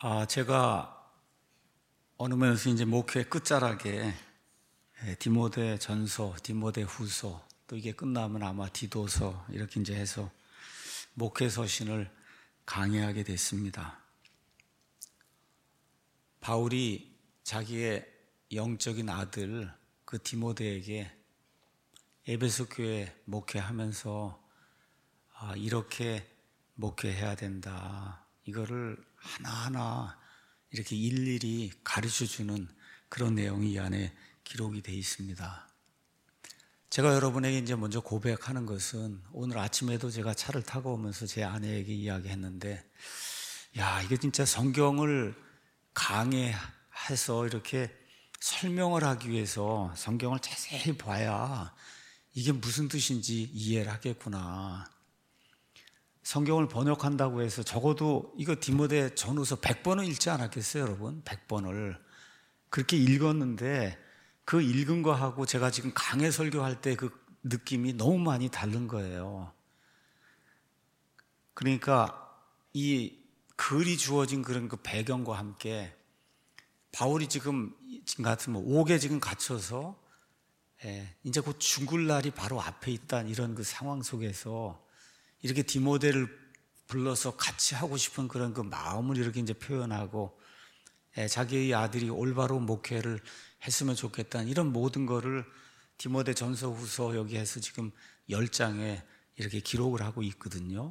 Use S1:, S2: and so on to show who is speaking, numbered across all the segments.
S1: 제가 어느 면에서 이제 목회 끝자락에 디모데 전서, 디모데 후서, 또 이게 끝나면 아마 디도서 이렇게 이제 해서 목회 서신을 강의하게 됐습니다. 바울이 자기의 영적인 아들 그 디모데에게 에베소 교회 목회하면서 이렇게 목회해야 된다. 이거를 하나하나 이렇게 일일이 가르쳐주는 그런 내용이 이 안에 기록이 되어 있습니다. 제가 여러분에게 이제 먼저 고백하는 것은 오늘 아침에도 제가 차를 타고 오면서 제 아내에게 이야기했는데, 이게 진짜 성경을 강해해서 이렇게 설명을 하기 위해서 성경을 자세히 봐야 이게 무슨 뜻인지 이해를 하겠구나. 성경을 번역한다고 해서 적어도 이거 디모데 전후서 100번은 읽지 않았겠어요, 여러분? 100번을. 그렇게 읽었는데 그 읽은 거하고 제가 지금 강해 설교할 때 그 느낌이 너무 많이 다른 거예요. 그러니까 이 글이 주어진 그런 그 배경과 함께 바울이 지금 같으면 옥에 지금 갇혀서 이제 곧 죽을 날이 바로 앞에 있다는 이런 그 상황 속에서 이렇게 디모데를 불러서 같이 하고 싶은 그런 그 마음을 이렇게 이제 표현하고 자기의 아들이 올바로 목회를 했으면 좋겠다는 이런 모든 거를 디모데 전서 후서 여기에서 지금 10장에 이렇게 기록을 하고 있거든요.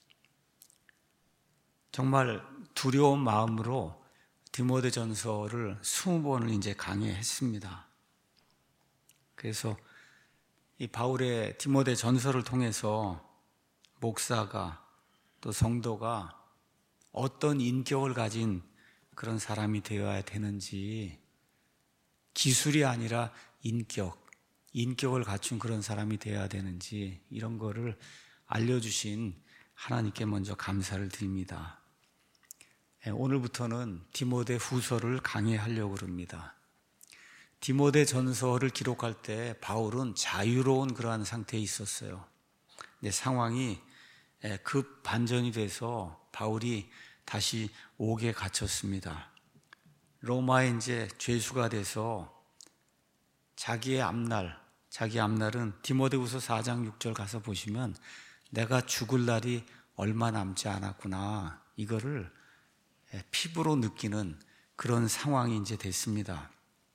S1: 정말 두려운 마음으로 디모데 전서를 20번을 이제 강의했습니다. 그래서 이 바울의 디모데 전서를 통해서 목사가 또 성도가 어떤 인격을 가진 그런 사람이 되어야 되는지, 기술이 아니라 인격을 갖춘 그런 사람이 되어야 되는지 이런 거를 알려주신 하나님께 먼저 감사를 드립니다. 오늘부터는 디모데 후서를 강의하려고 합니다. 디모데 전서를 기록할 때 바울은 자유로운 그러한 상태에 있었어요. 근데 상황이 급 반전이 돼서 바울이 다시 옥에 갇혔습니다. 로마에 이제 죄수가 돼서 자기 앞날은 디모데후서 4장 6절 가서 보시면 내가 죽을 날이 얼마 남지 않았구나. 이거를 피부로 느끼는 그런 상황이 이제 됐습니다.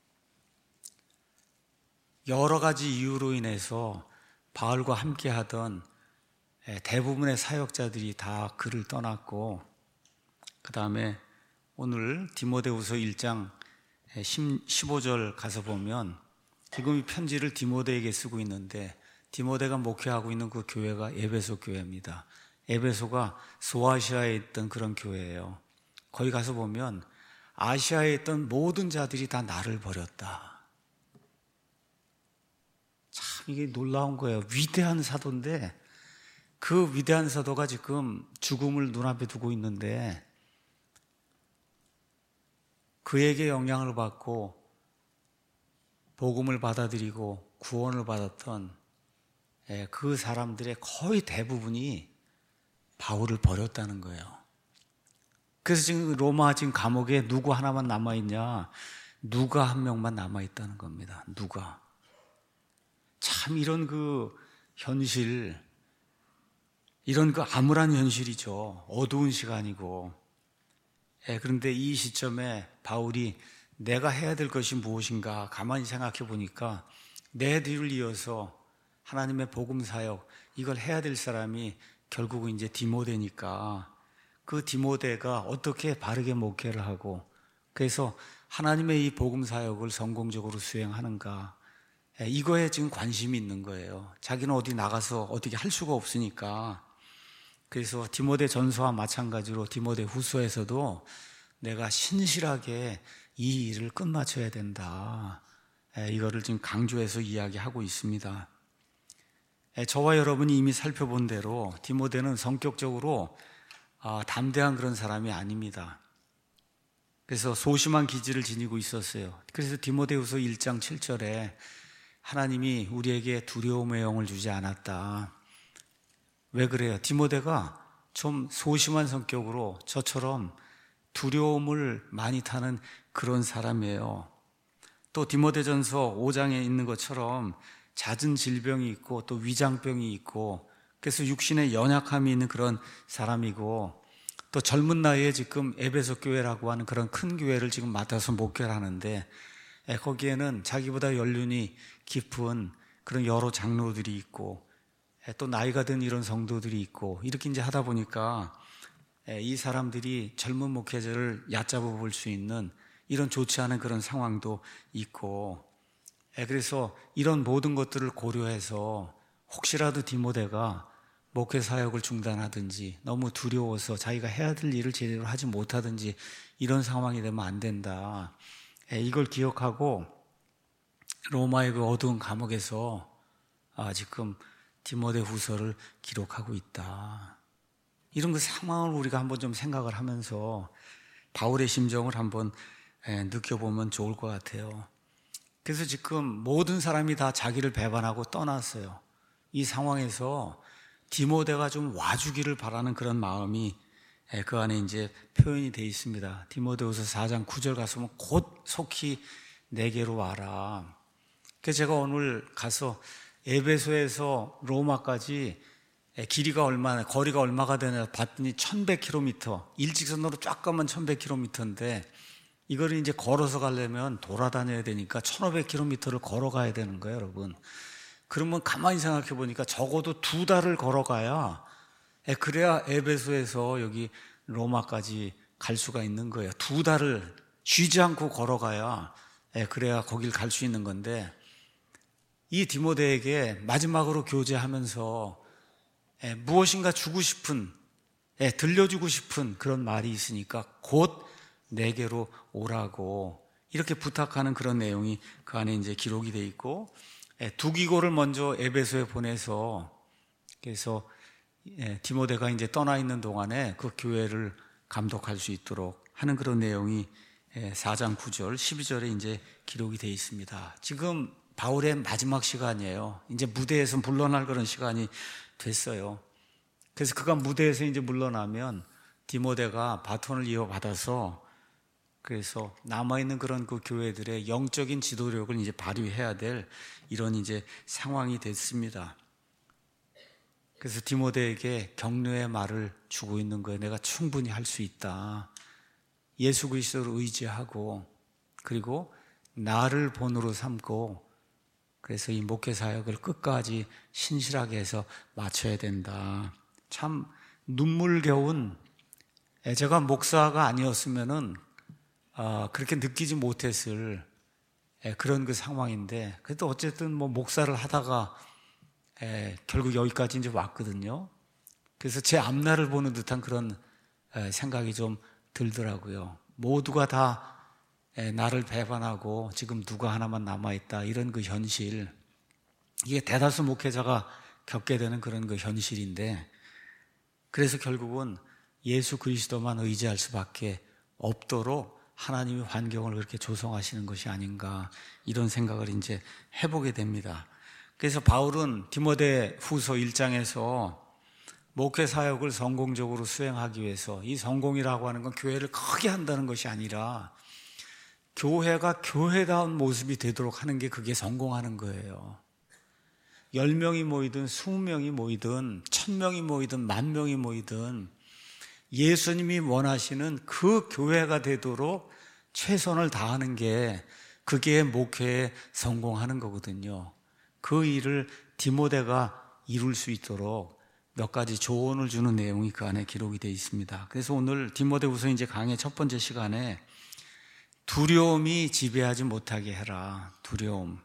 S1: 여러 가지 이유로 인해서 바울과 함께 하던 대부분의 사역자들이 다 그를 떠났고, 그 다음에 오늘 디모데후서 1장 15절 가서 보면 지금 이 편지를 디모데에게 쓰고 있는데 디모데가 목회하고 있는 그 교회가 에베소 교회입니다. 에베소가 소아시아에 있던 그런 교회예요. 거기 가서 보면 아시아에 있던 모든 자들이 다 나를 버렸다. 참 이게 놀라운 거예요. 위대한 사도인데 그 위대한 사도가 지금 죽음을 눈앞에 두고 있는데 그에게 영향을 받고 복음을 받아들이고 구원을 받았던 그 사람들의 거의 대부분이 바울을 버렸다는 거예요. 그래서 지금 로마 지금 감옥에 누구 하나만 남아있냐? 누가 한 명만 남아있다는 겁니다. 누가. 참 이런 그 현실, 이런 그 암울한 현실이죠. 어두운 시간이고. 그런데 이 시점에 바울이 내가 해야 될 것이 무엇인가 가만히 생각해 보니까 내 뒤를 이어서 하나님의 복음 사역 이걸 해야 될 사람이 결국은 이제 디모데니까 그 디모데가 어떻게 바르게 목회를 하고 그래서 하나님의 이 복음 사역을 성공적으로 수행하는가, 이거에 지금 관심이 있는 거예요. 자기는 어디 나가서 어떻게 할 수가 없으니까. 그래서 디모데 전서와 마찬가지로 디모데 후서에서도 내가 신실하게 이 일을 끝마쳐야 된다. 이거를 지금 강조해서 이야기하고 있습니다. 저와 여러분이 이미 살펴본 대로 디모데는 성격적으로 담대한 그런 사람이 아닙니다. 그래서 소심한 기질을 지니고 있었어요. 그래서 디모데후서 1장 7절에 하나님이 우리에게 두려움의 영을 주지 않았다. 왜 그래요? 디모데가 좀 소심한 성격으로 저처럼 두려움을 많이 타는 그런 사람이에요. 또 디모데전서 5장에 있는 것처럼 잦은 질병이 있고 또 위장병이 있고, 그래서 육신의 연약함이 있는 그런 사람이고, 또 젊은 나이에 지금 에베소 교회라고 하는 그런 큰 교회를 지금 맡아서 목회를 하는데, 거기에는 자기보다 연륜이 깊은 그런 여러 장로들이 있고, 또 나이가 든 이런 성도들이 있고, 이렇게 이제 하다 보니까 이 사람들이 젊은 목회자를 얕잡아 볼 수 있는 이런 좋지 않은 그런 상황도 있고, 그래서 이런 모든 것들을 고려해서 혹시라도 디모데가 목회 사역을 중단하든지 너무 두려워서 자기가 해야 될 일을 제대로 하지 못하든지 이런 상황이 되면 안 된다. 이걸 기억하고 로마의 그 어두운 감옥에서 지금 디모데 후서를 기록하고 있다. 이런 그 상황을 우리가 한번 좀 생각을 하면서 바울의 심정을 한번 느껴보면 좋을 것 같아요. 그래서 지금 모든 사람이 다 자기를 배반하고 떠났어요. 이 상황에서 디모데가 좀 와주기를 바라는 그런 마음이 그 안에 이제 표현이 되어 있습니다. 디모데후서 4장 9절 가서 곧 속히 내게로 와라. 그래서 제가 오늘 가서 에베소에서 로마까지 거리가 얼마가 되냐 봤더니 1100km, 일직선으로 쫙 가면 1100km인데 이걸 이제 걸어서 가려면 돌아다녀야 되니까 1500km를 걸어가야 되는 거예요, 여러분. 그러면 가만히 생각해 보니까 적어도 2달을 걸어가야, 그래야 에베소에서 여기 로마까지 갈 수가 있는 거예요. 2달을 쉬지 않고 걸어가야, 그래야 거길 갈 수 있는 건데, 이 디모데에게 마지막으로 교제하면서 무엇인가 주고 싶은, 들려주고 싶은 그런 말이 있으니까 곧 내게로 오라고 이렇게 부탁하는 그런 내용이 그 안에 이제 기록이 돼 있고, 두기고를 먼저 에베소에 보내서, 그래서 디모데가 이제 떠나 있는 동안에 그 교회를 감독할 수 있도록 하는 그런 내용이 4장 9절, 12절에 이제 기록이 돼 있습니다. 지금 바울의 마지막 시간이에요. 이제 무대에서 물러날 그런 시간이 됐어요. 그래서 그가 무대에서 이제 물러나면 디모데가 바톤을 이어받아서, 그래서 남아있는 그런 그 교회들의 영적인 지도력을 이제 발휘해야 될 이런 이제 상황이 됐습니다. 그래서 디모데에게 격려의 말을 주고 있는 거예요. 내가 충분히 할 수 있다. 예수 그리스도를 의지하고, 그리고 나를 본으로 삼고, 그래서 이 목회 사역을 끝까지 신실하게 해서 마쳐야 된다. 참 눈물겨운, 제가 목사가 아니었으면은 그렇게 느끼지 못했을 그런 그 상황인데, 그래도 어쨌든 뭐 목사를 하다가 결국 여기까지 이제 왔거든요. 그래서 제 앞날을 보는 듯한 그런 생각이 좀 들더라고요. 모두가 다 나를 배반하고 지금 누가 하나만 남아있다, 이런 그 현실, 이게 대다수 목회자가 겪게 되는 그런 그 현실인데, 그래서 결국은 예수 그리스도만 의지할 수밖에 없도록 하나님이 환경을 그렇게 조성하시는 것이 아닌가, 이런 생각을 이제 해보게 됩니다. 그래서 바울은 디모데 후서 1장에서 목회 사역을 성공적으로 수행하기 위해서, 이 성공이라고 하는 건 교회를 크게 한다는 것이 아니라 교회가 교회다운 모습이 되도록 하는 게, 그게 성공하는 거예요. 10명이 모이든 20명이 모이든 1000명이 모이든 10,000명이 모이든 예수님이 원하시는 그 교회가 되도록 최선을 다하는 게, 그게 목회에 성공하는 거거든요. 그 일을 디모데가 이룰 수 있도록 몇 가지 조언을 주는 내용이 그 안에 기록이 되어 있습니다. 그래서 오늘 디모데후서 이제 강의 첫 번째 시간에 두려움이 지배하지 못하게 해라. 두려움.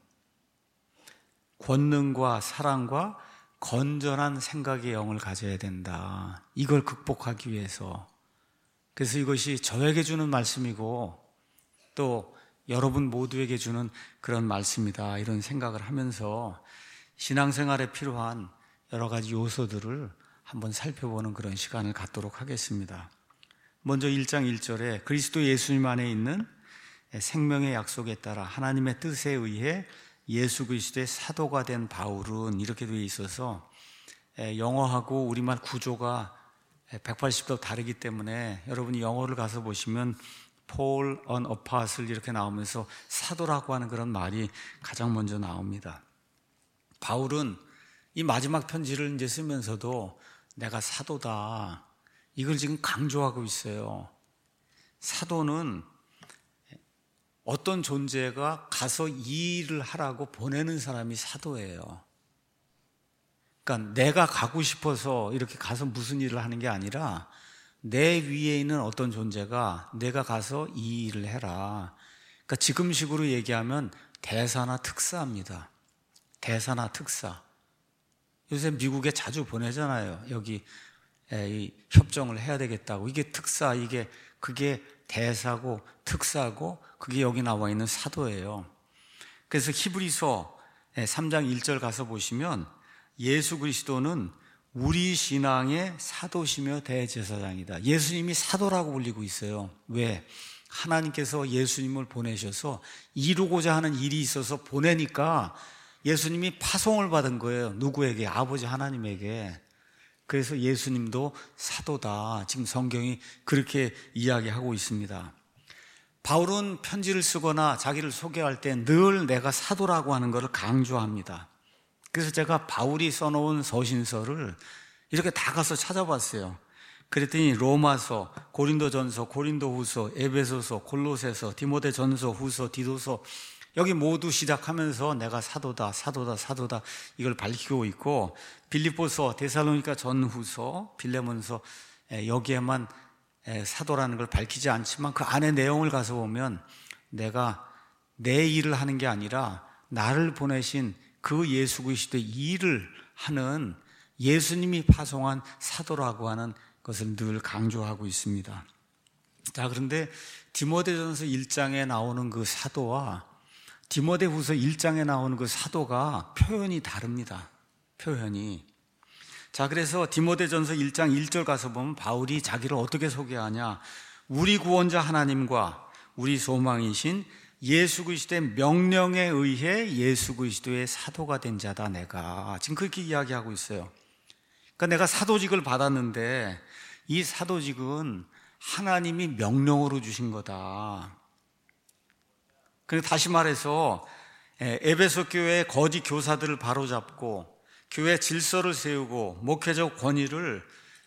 S1: 권능과 사랑과 건전한 생각의 영을 가져야 된다. 이걸 극복하기 위해서. 그래서 이것이 저에게 주는 말씀이고 또 여러분 모두에게 주는 그런 말씀이다, 이런 생각을 하면서 신앙생활에 필요한 여러 가지 요소들을 한번 살펴보는 그런 시간을 갖도록 하겠습니다. 먼저 1장 1절에 그리스도 예수님 안에 있는 생명의 약속에 따라 하나님의 뜻에 의해 예수 그리스도의 사도가 된 바울은, 이렇게 되어 있어서 영어하고 우리말 구조가 180도 다르기 때문에 여러분이 영어를 가서 보시면 Paul an apostle 이렇게 나오면서 사도라고 하는 그런 말이 가장 먼저 나옵니다. 바울은 이 마지막 편지를 이제 쓰면서도 내가 사도다, 이걸 지금 강조하고 있어요. 사도는 어떤 존재가 가서 이 일을 하라고 보내는 사람이 사도예요. 그러니까 내가 가고 싶어서 이렇게 가서 무슨 일을 하는 게 아니라 내 위에 있는 어떤 존재가 내가 가서 이 일을 해라. 그러니까 지금식으로 얘기하면 대사나 특사입니다. 대사나 특사. 요새 미국에 자주 보내잖아요. 여기 이 협정을 해야 되겠다고. 이게 특사, 그게 대사고 특사고, 그게 여기 나와 있는 사도예요. 그래서 히브리서 3장 1절 가서 보시면 예수 그리스도는 우리 신앙의 사도시며 대제사장이다. 예수님이 사도라고 불리고 있어요. 왜? 하나님께서 예수님을 보내셔서 이루고자 하는 일이 있어서 보내니까 예수님이 파송을 받은 거예요. 누구에게? 아버지 하나님에게. 그래서 예수님도 사도다. 지금 성경이 그렇게 이야기하고 있습니다. 바울은 편지를 쓰거나 자기를 소개할 때 늘 내가 사도라고 하는 것을 강조합니다. 그래서 제가 바울이 써놓은 서신서를 이렇게 다 가서 찾아봤어요. 그랬더니 로마서, 고린도전서, 고린도후서, 에베소서, 골로새서, 디모데전서, 후서, 디도서, 여기 모두 시작하면서 내가 사도다, 사도다, 사도다 이걸 밝히고 있고, 빌립보서, 데살로니가 전후서, 빌레몬서, 여기에만 사도라는 걸 밝히지 않지만 그 안에 내용을 가서 보면 내가 내 일을 하는 게 아니라 나를 보내신 그 예수 그리스도의 일을 하는 예수님이 파송한 사도라고 하는 것을 늘 강조하고 있습니다. 자, 그런데 디모데전서 1장에 나오는 그 사도와 디모데후서 1장에 나오는 그 사도가 표현이 다릅니다. 표현이. 자, 그래서 디모데전서 1장 1절 가서 보면 바울이 자기를 어떻게 소개하냐? 우리 구원자 하나님과 우리 소망이신 예수 그리스도의 명령에 의해 예수 그리스도의 사도가 된 자다 내가. 지금 그렇게 이야기하고 있어요. 그러니까 내가 사도직을 받았는데 이 사도직은 하나님이 명령으로 주신 거다. 그리고 다시 말해서 에베소 교회의 거짓 교사들을 바로잡고 교회 질서를 세우고 목회적 권위를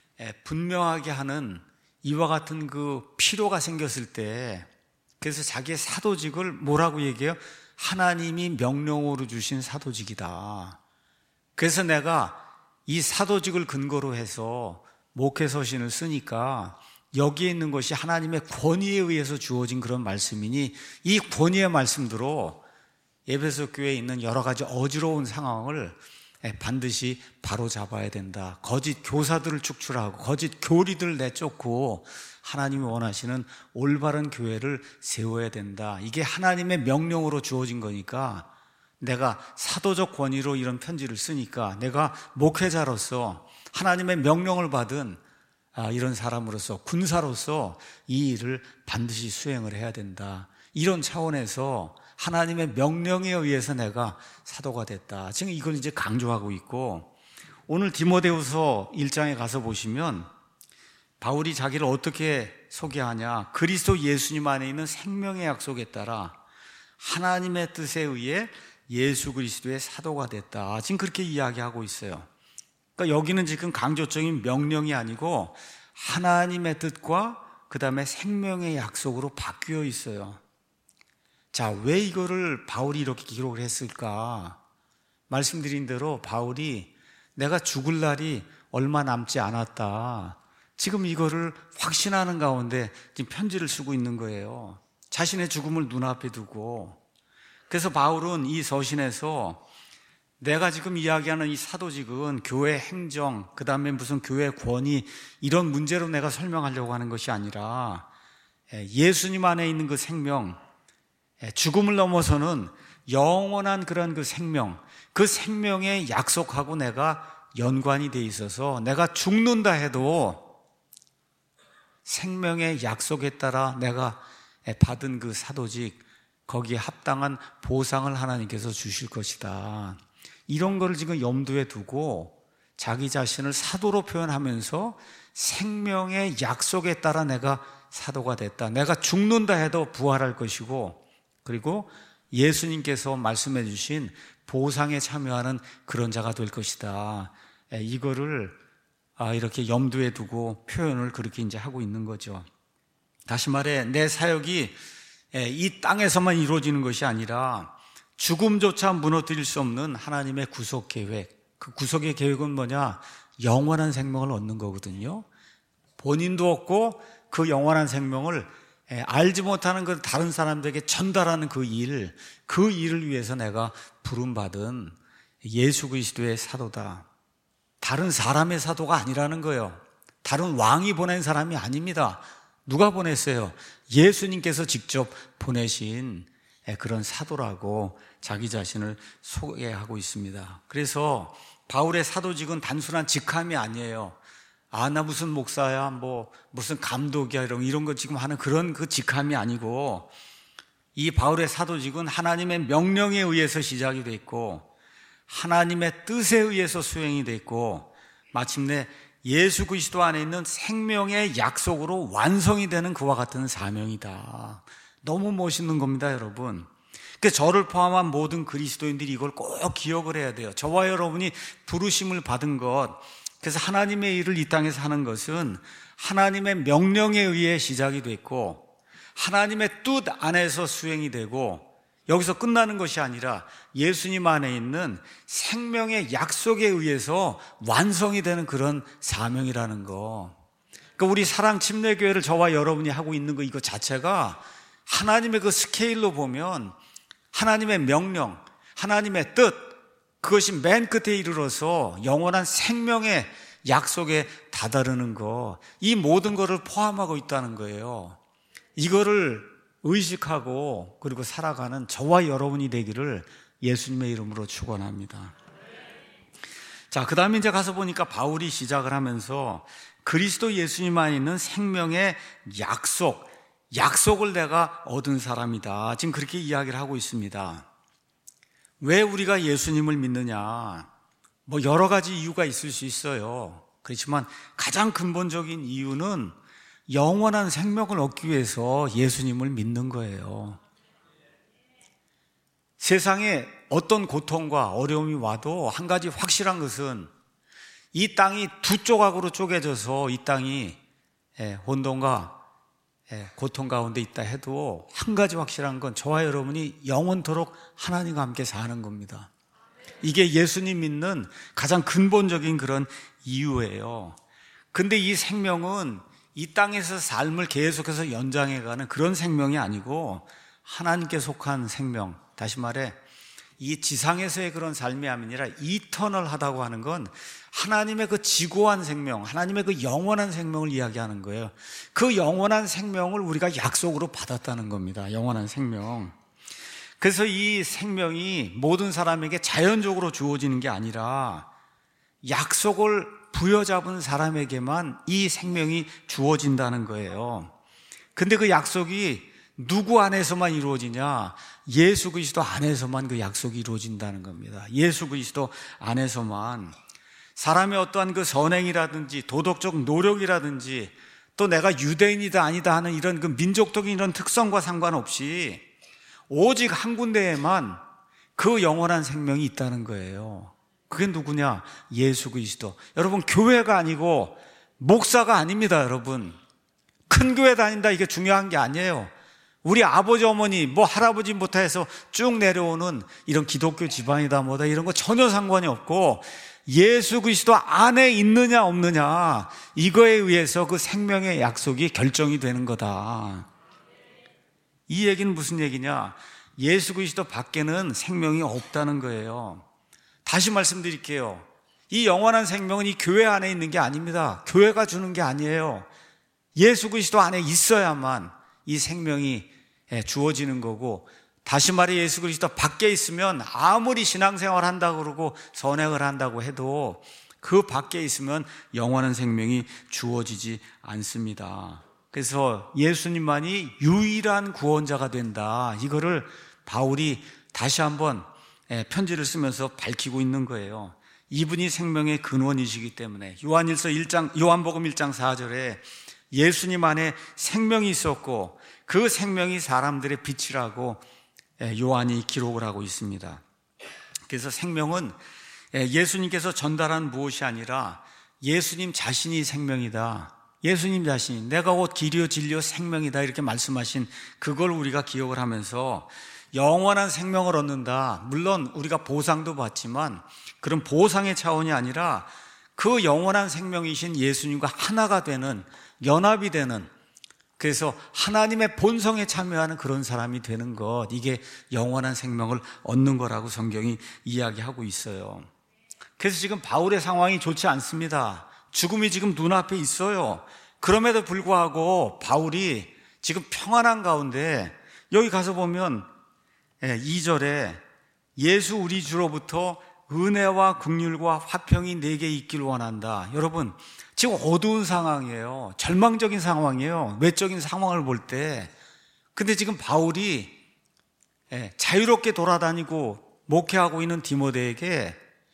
S1: 분명하게 하는 이와 같은 그 필요가 생겼을 때, 그래서 자기의 사도직을 뭐라고 얘기해요? 하나님이 명령으로 주신 사도직이다. 그래서 내가 이 사도직을 근거로 해서 목회서신을 쓰니까 여기에 있는 것이 하나님의 권위에 의해서 주어진 그런 말씀이니 이 권위의 말씀대로 에베소 교회에 있는 여러 가지 어지러운 상황을 반드시 바로잡아야 된다. 거짓 교사들을 축출하고 거짓 교리들을 내쫓고 하나님이 원하시는 올바른 교회를 세워야 된다. 이게 하나님의 명령으로 주어진 거니까 내가 사도적 권위로 이런 편지를 쓰니까 내가 목회자로서 하나님의 명령을 받은 이런 사람으로서, 군사로서 이 일을 반드시 수행을 해야 된다. 이런 차원에서 하나님의 명령에 의해서 내가 사도가 됐다. 지금 이걸 이제 강조하고 있고, 오늘 디모데후서 1장에 가서 보시면 바울이 자기를 어떻게 소개하냐? 그리스도 예수님 안에 있는 생명의 약속에 따라 하나님의 뜻에 의해 예수 그리스도의 사도가 됐다. 지금 그렇게 이야기하고 있어요. 그러니까 여기는 지금 강조적인 명령이 아니고 하나님의 뜻과 그 다음에 생명의 약속으로 바뀌어 있어요. 자, 왜 이거를 바울이 이렇게 기록을 했을까? 말씀드린 대로 바울이 내가 죽을 날이 얼마 남지 않았다. 지금 이거를 확신하는 가운데 지금 편지를 쓰고 있는 거예요. 자신의 죽음을 눈앞에 두고. 그래서 바울은 이 서신에서 내가 지금 이야기하는 이 사도직은 교회 행정, 그 다음에 무슨 교회 권위, 이런 문제로 내가 설명하려고 하는 것이 아니라 예수님 안에 있는 그 생명, 죽음을 넘어서는 영원한 그런 그 생명, 그 생명에 약속하고 내가 연관이 돼 있어서 내가 죽는다 해도 생명의 약속에 따라 내가 받은 그 사도직, 거기에 합당한 보상을 하나님께서 주실 것이다. 이런 거를 지금 염두에 두고 자기 자신을 사도로 표현하면서 생명의 약속에 따라 내가 사도가 됐다. 내가 죽는다 해도 부활할 것이고, 그리고 예수님께서 말씀해 주신 보상에 참여하는 그런 자가 될 것이다. 이거를 이렇게 염두에 두고 표현을 그렇게 이제 하고 있는 거죠. 다시 말해, 내 사역이 이 땅에서만 이루어지는 것이 아니라 죽음조차 무너뜨릴 수 없는 하나님의 구속 계획. 그 구속의 계획은 뭐냐? 영원한 생명을 얻는 거거든요. 본인도 얻고 그 영원한 생명을 알지 못하는 그 다른 사람들에게 전달하는 그 일을 위해서 내가 부름받은 예수 그리스도의 사도다. 다른 사람의 사도가 아니라는 거예요. 다른 왕이 보낸 사람이 아닙니다. 누가 보냈어요? 예수님께서 직접 보내신 그런 사도라고 자기 자신을 소개하고 있습니다. 그래서 바울의 사도직은 단순한 직함이 아니에요. 나 무슨 목사야, 무슨 감독이야, 이런 거 지금 하는 그런 그 직함이 아니고, 이 바울의 사도직은 하나님의 명령에 의해서 시작이 돼 있고, 하나님의 뜻에 의해서 수행이 돼 있고, 마침내 예수 그리스도 안에 있는 생명의 약속으로 완성이 되는 그와 같은 사명이다. 너무 멋있는 겁니다, 여러분. 그러니까 저를 포함한 모든 그리스도인들이 이걸 꼭 기억을 해야 돼요. 저와 여러분이 부르심을 받은 것, 그래서 하나님의 일을 이 땅에서 하는 것은 하나님의 명령에 의해 시작이 됐고, 하나님의 뜻 안에서 수행이 되고, 여기서 끝나는 것이 아니라 예수님 안에 있는 생명의 약속에 의해서 완성이 되는 그런 사명이라는 거. 그러니까 우리 사랑 침례교회를 저와 여러분이 하고 있는 거 이거 자체가 하나님의 그 스케일로 보면 하나님의 명령, 하나님의 뜻, 그것이 맨 끝에 이르러서 영원한 생명의 약속에 다다르는 거, 이 모든 것을 포함하고 있다는 거예요. 이거를 의식하고 그리고 살아가는 저와 여러분이 되기를 예수님의 이름으로 축원합니다. 자, 그 다음에 이제 가서 보니까 바울이 시작을 하면서 그리스도 예수님 안에 있는 생명의 약속을 내가 얻은 사람이다. 지금 그렇게 이야기를 하고 있습니다. 왜 우리가 예수님을 믿느냐? 여러 가지 이유가 있을 수 있어요. 그렇지만 가장 근본적인 이유는 영원한 생명을 얻기 위해서 예수님을 믿는 거예요. 세상에 어떤 고통과 어려움이 와도 한 가지 확실한 것은 이 땅이 두 조각으로 쪼개져서 이 땅이 혼돈과 고통 가운데 있다 해도 한 가지 확실한 건 저와 여러분이 영원토록 하나님과 함께 사는 겁니다. 이게 예수님 믿는 가장 근본적인 그런 이유예요. 근데 이 생명은 이 땅에서 삶을 계속해서 연장해가는 그런 생명이 아니고 하나님께 속한 생명, 다시 말해 이 지상에서의 그런 삶이 아니라 이터널하다고 하는 건 하나님의 그 지고한 생명, 하나님의 그 영원한 생명을 이야기하는 거예요. 그 영원한 생명을 우리가 약속으로 받았다는 겁니다. 영원한 생명. 그래서 이 생명이 모든 사람에게 자연적으로 주어지는 게 아니라 약속을 부여잡은 사람에게만 이 생명이 주어진다는 거예요. 근데 그 약속이 누구 안에서만 이루어지냐? 예수 그리스도 안에서만 그 약속이 이루어진다는 겁니다. 예수 그리스도 안에서만. 사람의 어떠한 그 선행이라든지 도덕적 노력이라든지 또 내가 유대인이다 아니다 하는 이런 그 민족적인 이런 특성과 상관없이 오직 한 군데에만 그 영원한 생명이 있다는 거예요. 그게 누구냐? 예수 그리스도. 여러분, 교회가 아니고 목사가 아닙니다, 여러분. 큰 교회 다닌다 이게 중요한 게 아니에요. 우리 아버지 어머니 할아버지부터 해서 쭉 내려오는 이런 기독교 집안이다 뭐다 이런 거 전혀 상관이 없고 예수 그리스도 안에 있느냐 없느냐 이거에 의해서 그 생명의 약속이 결정이 되는 거다. 이 얘기는 무슨 얘기냐? 예수 그리스도 밖에는 생명이 없다는 거예요. 다시 말씀드릴게요. 이 영원한 생명은 이 교회 안에 있는 게 아닙니다. 교회가 주는 게 아니에요. 예수 그리스도 안에 있어야만 이 생명이 주어지는 거고, 다시 말해 예수 그리스도 밖에 있으면 아무리 신앙생활 한다고 그러고 선행을 한다고 해도 그 밖에 있으면 영원한 생명이 주어지지 않습니다. 그래서 예수님만이 유일한 구원자가 된다. 이거를 바울이 다시 한번 편지를 쓰면서 밝히고 있는 거예요. 이분이 생명의 근원이시기 때문에 요한복음 1장 4절에 예수님 안에 생명이 있었고 그 생명이 사람들의 빛이라고 요한이 기록을 하고 있습니다. 그래서 생명은 예수님께서 전달한 무엇이 아니라 예수님 자신이 생명이다. 예수님 자신이 내가 곧 길이요 진리요 생명이다 이렇게 말씀하신 그걸 우리가 기억을 하면서 영원한 생명을 얻는다. 물론 우리가 보상도 받지만 그런 보상의 차원이 아니라 그 영원한 생명이신 예수님과 하나가 되는, 연합이 되는, 그래서 하나님의 본성에 참여하는 그런 사람이 되는 것, 이게 영원한 생명을 얻는 거라고 성경이 이야기하고 있어요. 그래서 지금 바울의 상황이 좋지 않습니다. 죽음이 지금 눈앞에 있어요. 그럼에도 불구하고 바울이 지금 평안한 가운데 여기 가서 보면 2절에 예수 우리 주로부터 은혜와 긍휼과 화평이 내게 있기를 원한다. 여러분, 지금 어두운 상황이에요. 절망적인 상황이에요. 외적인 상황을 볼 때. 근데 지금 바울이 자유롭게 돌아다니고 목회하고 있는 디모데에게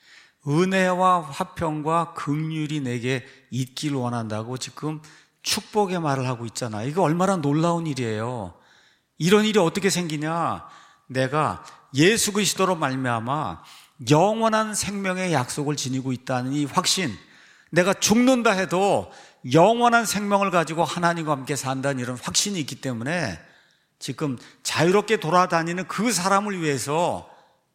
S1: 은혜와 화평과 긍휼이 내게 있기를 원한다고 지금 축복의 말을 하고 있잖아요. 이거 얼마나 놀라운 일이에요. 이런 일이 어떻게 생기냐? 내가 예수 그리스도로 말미암아 영원한 생명의 약속을 지니고 있다는 이 확신, 내가 죽는다 해도 영원한 생명을 가지고 하나님과 함께 산다는 이런 확신이 있기 때문에 지금 자유롭게 돌아다니는 그 사람을 위해서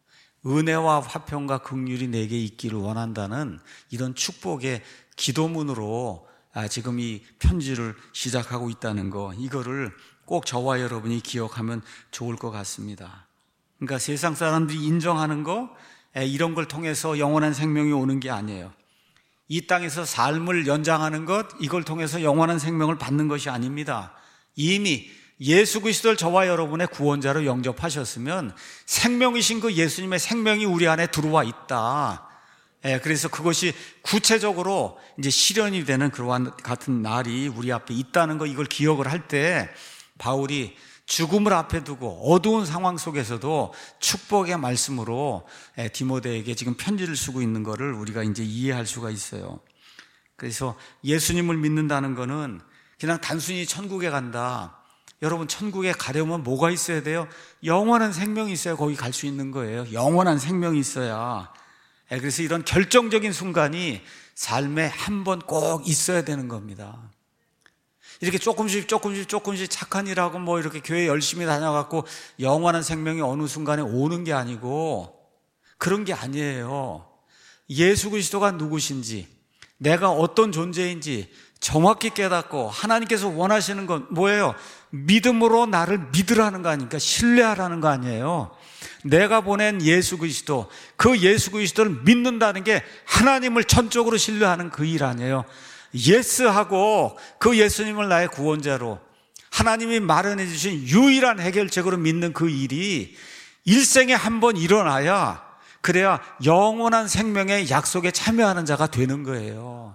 S1: 은혜와 화평과 긍휼이 내게 있기를 원한다는 이런 축복의 기도문으로 지금 이 편지를 시작하고 있다는 거, 이거를 꼭 저와 여러분이 기억하면 좋을 것 같습니다. 그러니까 세상 사람들이 인정하는 거, 이런 걸 통해서 영원한 생명이 오는 게 아니에요. 이 땅에서 삶을 연장하는 것, 이걸 통해서 영원한 생명을 받는 것이 아닙니다. 이미 예수 그리스도를 저와 여러분의 구원자로 영접하셨으면 생명이신 그 예수님의 생명이 우리 안에 들어와 있다. 그래서 그것이 구체적으로 이제 실현이 되는 그러한 같은 날이 우리 앞에 있다는 거, 이걸 기억을 할 때 바울이 죽음을 앞에 두고 어두운 상황 속에서도 축복의 말씀으로 디모데에게 지금 편지를 쓰고 있는 것을 우리가 이제 이해할 수가 있어요. 그래서 예수님을 믿는다는 것은 그냥 단순히 천국에 간다. 여러분, 천국에 가려면 뭐가 있어야 돼요? 영원한 생명이 있어야 거기 갈 수 있는 거예요. 영원한 생명이 있어야. 그래서 이런 결정적인 순간이 삶에 한 번 꼭 있어야 되는 겁니다. 이렇게 조금씩 착한 일하고 뭐 이렇게 교회 열심히 다녀갖고 영원한 생명이 어느 순간에 오는 게 아니고 그런 게 아니에요. 예수 그리스도가 누구신지, 내가 어떤 존재인지 정확히 깨닫고 하나님께서 원하시는 건 뭐예요? 믿음으로 나를 믿으라는 거 아닙니까? 신뢰하라는 거 아니에요? 내가 보낸 예수 그리스도, 그 예수 그리스도를 믿는다는 게 하나님을 전적으로 신뢰하는 그 일 아니에요? 예스하고 그 예수님을 나의 구원자로 하나님이 마련해 주신 유일한 해결책으로 믿는 그 일이 일생에 한 번 일어나야, 그래야 영원한 생명의 약속에 참여하는 자가 되는 거예요.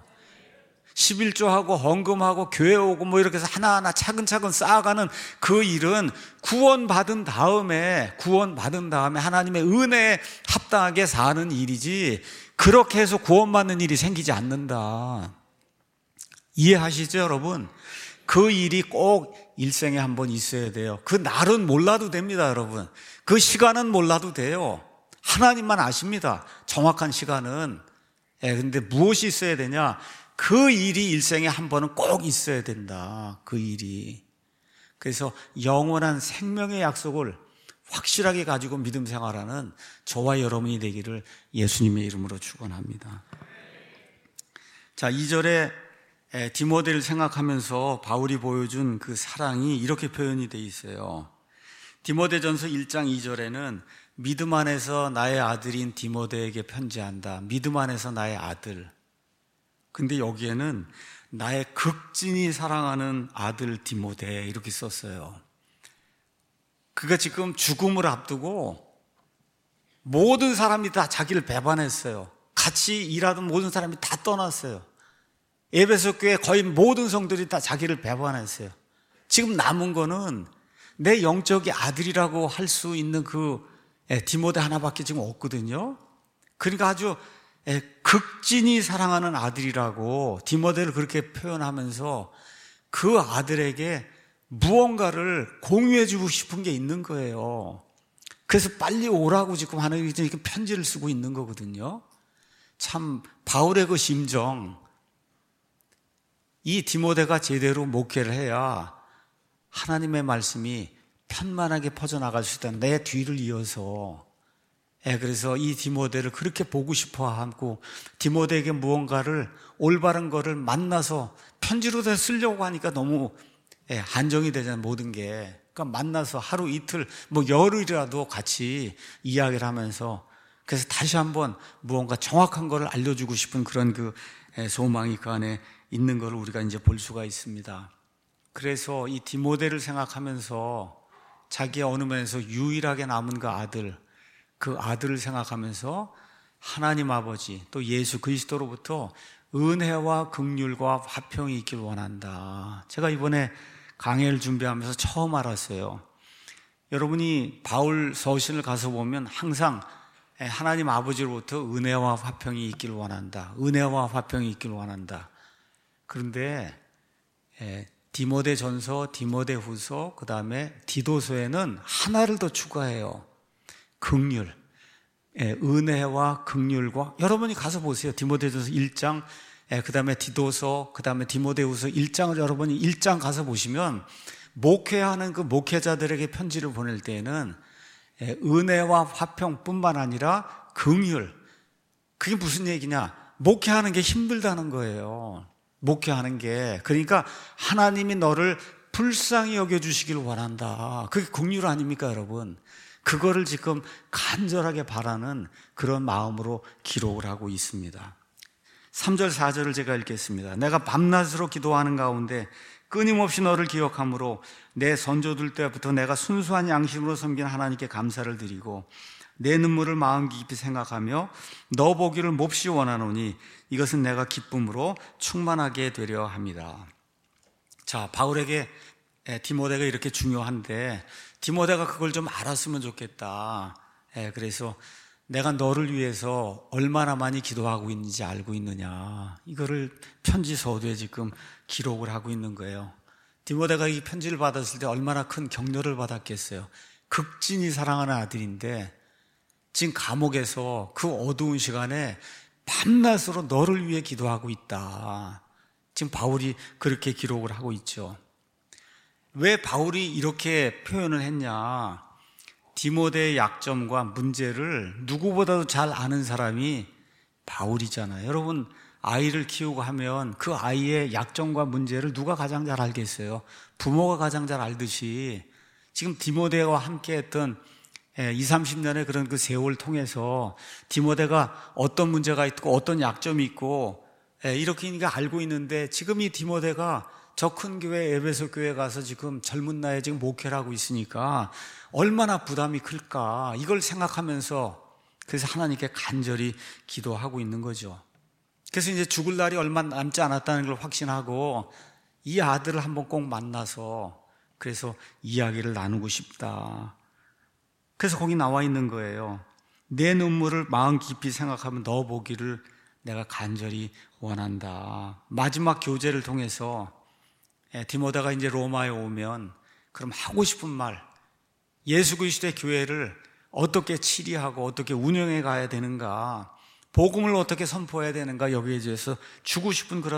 S1: 11조하고 헌금하고 교회 오고 뭐 이렇게 해서 하나하나 차근차근 쌓아가는 그 일은 구원받은 다음에 하나님의 은혜에 합당하게 사는 일이지, 그렇게 해서 구원받는 일이 생기지 않는다. 이해하시죠, 여러분? 그 일이 꼭 일생에 한 번 있어야 돼요. 그 날은 몰라도 됩니다, 여러분. 그 시간은 몰라도 돼요. 하나님만 아십니다, 정확한 시간은. 근데 무엇이 있어야 되냐? 그 일이 일생에 한 번은 꼭 있어야 된다, 그 일이. 그래서 영원한 생명의 약속을 확실하게 가지고 믿음 생활하는 저와 여러분이 되기를 예수님의 이름으로 축원합니다. 자, 2절에 디모데를 생각하면서 바울이 보여준 그 사랑이 이렇게 표현이 돼 있어요. 디모데전서 1장 2절에는 믿음 안에서 나의 아들인 디모데에게 편지한다. 믿음 안에서 나의 아들. 근데 여기에는 나의 극진히 사랑하는 아들 디모데 이렇게 썼어요. 그가 지금 죽음을 앞두고 모든 사람이 다 자기를 배반했어요. 같이 일하던 모든 사람이 다 떠났어요. 에베소 교회 거의 모든 성들이 다 자기를 배반했어요. 지금 남은 거는 내 영적인 아들이라고 할 수 있는 그 디모데 하나밖에 지금 없거든요. 그러니까 아주 극진히 사랑하는 아들이라고 디모데를 그렇게 표현하면서 그 아들에게 무언가를 공유해 주고 싶은 게 있는 거예요. 그래서 빨리 오라고 지금 하나님이 이렇게 편지를 쓰고 있는 거거든요. 참 바울의 그 심정, 이 디모데가 제대로 목회를 해야 하나님의 말씀이 편만하게 퍼져나갈 수 있다. 내 뒤를 이어서. 그래서 이 디모데를 그렇게 보고 싶어 하고 디모데에게 무언가를 올바른 거를 만나서 편지로 다 쓰려고 하니까 너무 한정이 되잖아요. 모든 게. 그러니까 만나서 하루 이틀 뭐 열흘이라도 같이 이야기를 하면서 그래서 다시 한번 무언가 정확한 거를 알려주고 싶은 그런 그 소망이 그 안에 있는 걸 우리가 이제 볼 수가 있습니다. 그래서 이 디모데를 생각하면서 자기의 어느 면에서 유일하게 남은 그 아들을 생각하면서 하나님 아버지 또 예수 그리스도로부터 은혜와 긍휼과 화평이 있길 원한다. 제가 이번에 강해를 준비하면서 처음 알았어요. 여러분이 바울 서신을 가서 보면 항상 하나님 아버지로부터 은혜와 화평이 있길 원한다. 은혜와 화평이 있길 원한다. 그런데 디모데 전서, 디모데 후서, 그 다음에 디도서에는 하나를 더 추가해요. 긍휼. 은혜와 긍휼과, 여러분이 가서 보세요. 디모데 전서 1장, 그 다음에 디도서, 그 다음에 디모데 후서 1장을 여러분이 1장 가서 보시면 목회하는 그 목회자들에게 편지를 보낼 때에는 은혜와 화평뿐만 아니라 긍휼. 그게 무슨 얘기냐? 목회하는 게 힘들다는 거예요. 목회하는 게. 그러니까 하나님이 너를 불쌍히 여겨주시길 원한다. 그게 긍휼 아닙니까, 여러분? 그거를 지금 간절하게 바라는 그런 마음으로 기록을 하고 있습니다. 3절, 4절을 제가 읽겠습니다. 내가 밤낮으로 기도하는 가운데 끊임없이 너를 기억함으로 내 선조들 때부터 내가 순수한 양심으로 섬긴 하나님께 감사를 드리고 내 눈물을 마음 깊이 생각하며 너 보기를 몹시 원하노니 이것은 내가 기쁨으로 충만하게 되려 합니다. 자, 바울에게 디모데가 이렇게 중요한데 디모데가 그걸 좀 알았으면 좋겠다. 그래서 내가 너를 위해서 얼마나 많이 기도하고 있는지 알고 있느냐. 이거를 편지 서두에 지금 기록을 하고 있는 거예요. 디모데가 이 편지를 받았을 때 얼마나 큰 격려를 받았겠어요. 극진히 사랑하는 아들인데 지금 감옥에서 그 어두운 시간에 밤낮으로 너를 위해 기도하고 있다. 지금 바울이 그렇게 기록을 하고 있죠. 왜 바울이 이렇게 표현을 했냐? 디모데의 약점과 문제를 누구보다도 잘 아는 사람이 바울이잖아요. 여러분, 아이를 키우고 하면 그 아이의 약점과 문제를 누가 가장 잘 알겠어요? 부모가 가장 잘 알듯이 지금 디모데와 함께 했던 20, 30년의 그런 그 세월 통해서 디모데가 어떤 문제가 있고 어떤 약점이 있고 이렇게 알고 있는데 지금 이 디모데가 저 큰 교회 에베소 교회 가서 지금 젊은 나이에 지금 목회를 하고 있으니까 얼마나 부담이 클까 이걸 생각하면서 그래서 하나님께 간절히 기도하고 있는 거죠. 그래서 이제 죽을 날이 얼마 남지 않았다는 걸 확신하고 이 아들을 한번 꼭 만나서 그래서 이야기를 나누고 싶다. 그래서 거기 나와 있는 거예요. 내 눈물을 마음 깊이 생각하면 너 보기를 내가 간절히 원한다. 마지막 교제를 통해서 디모데가 이제 로마에 오면 그럼 하고 싶은 말, 예수 그리스도의 교회를 어떻게 치리하고 어떻게 운영해 가야 되는가, 복음을 어떻게 선포해야 되는가, 여기에 대해서 주고 싶은 그런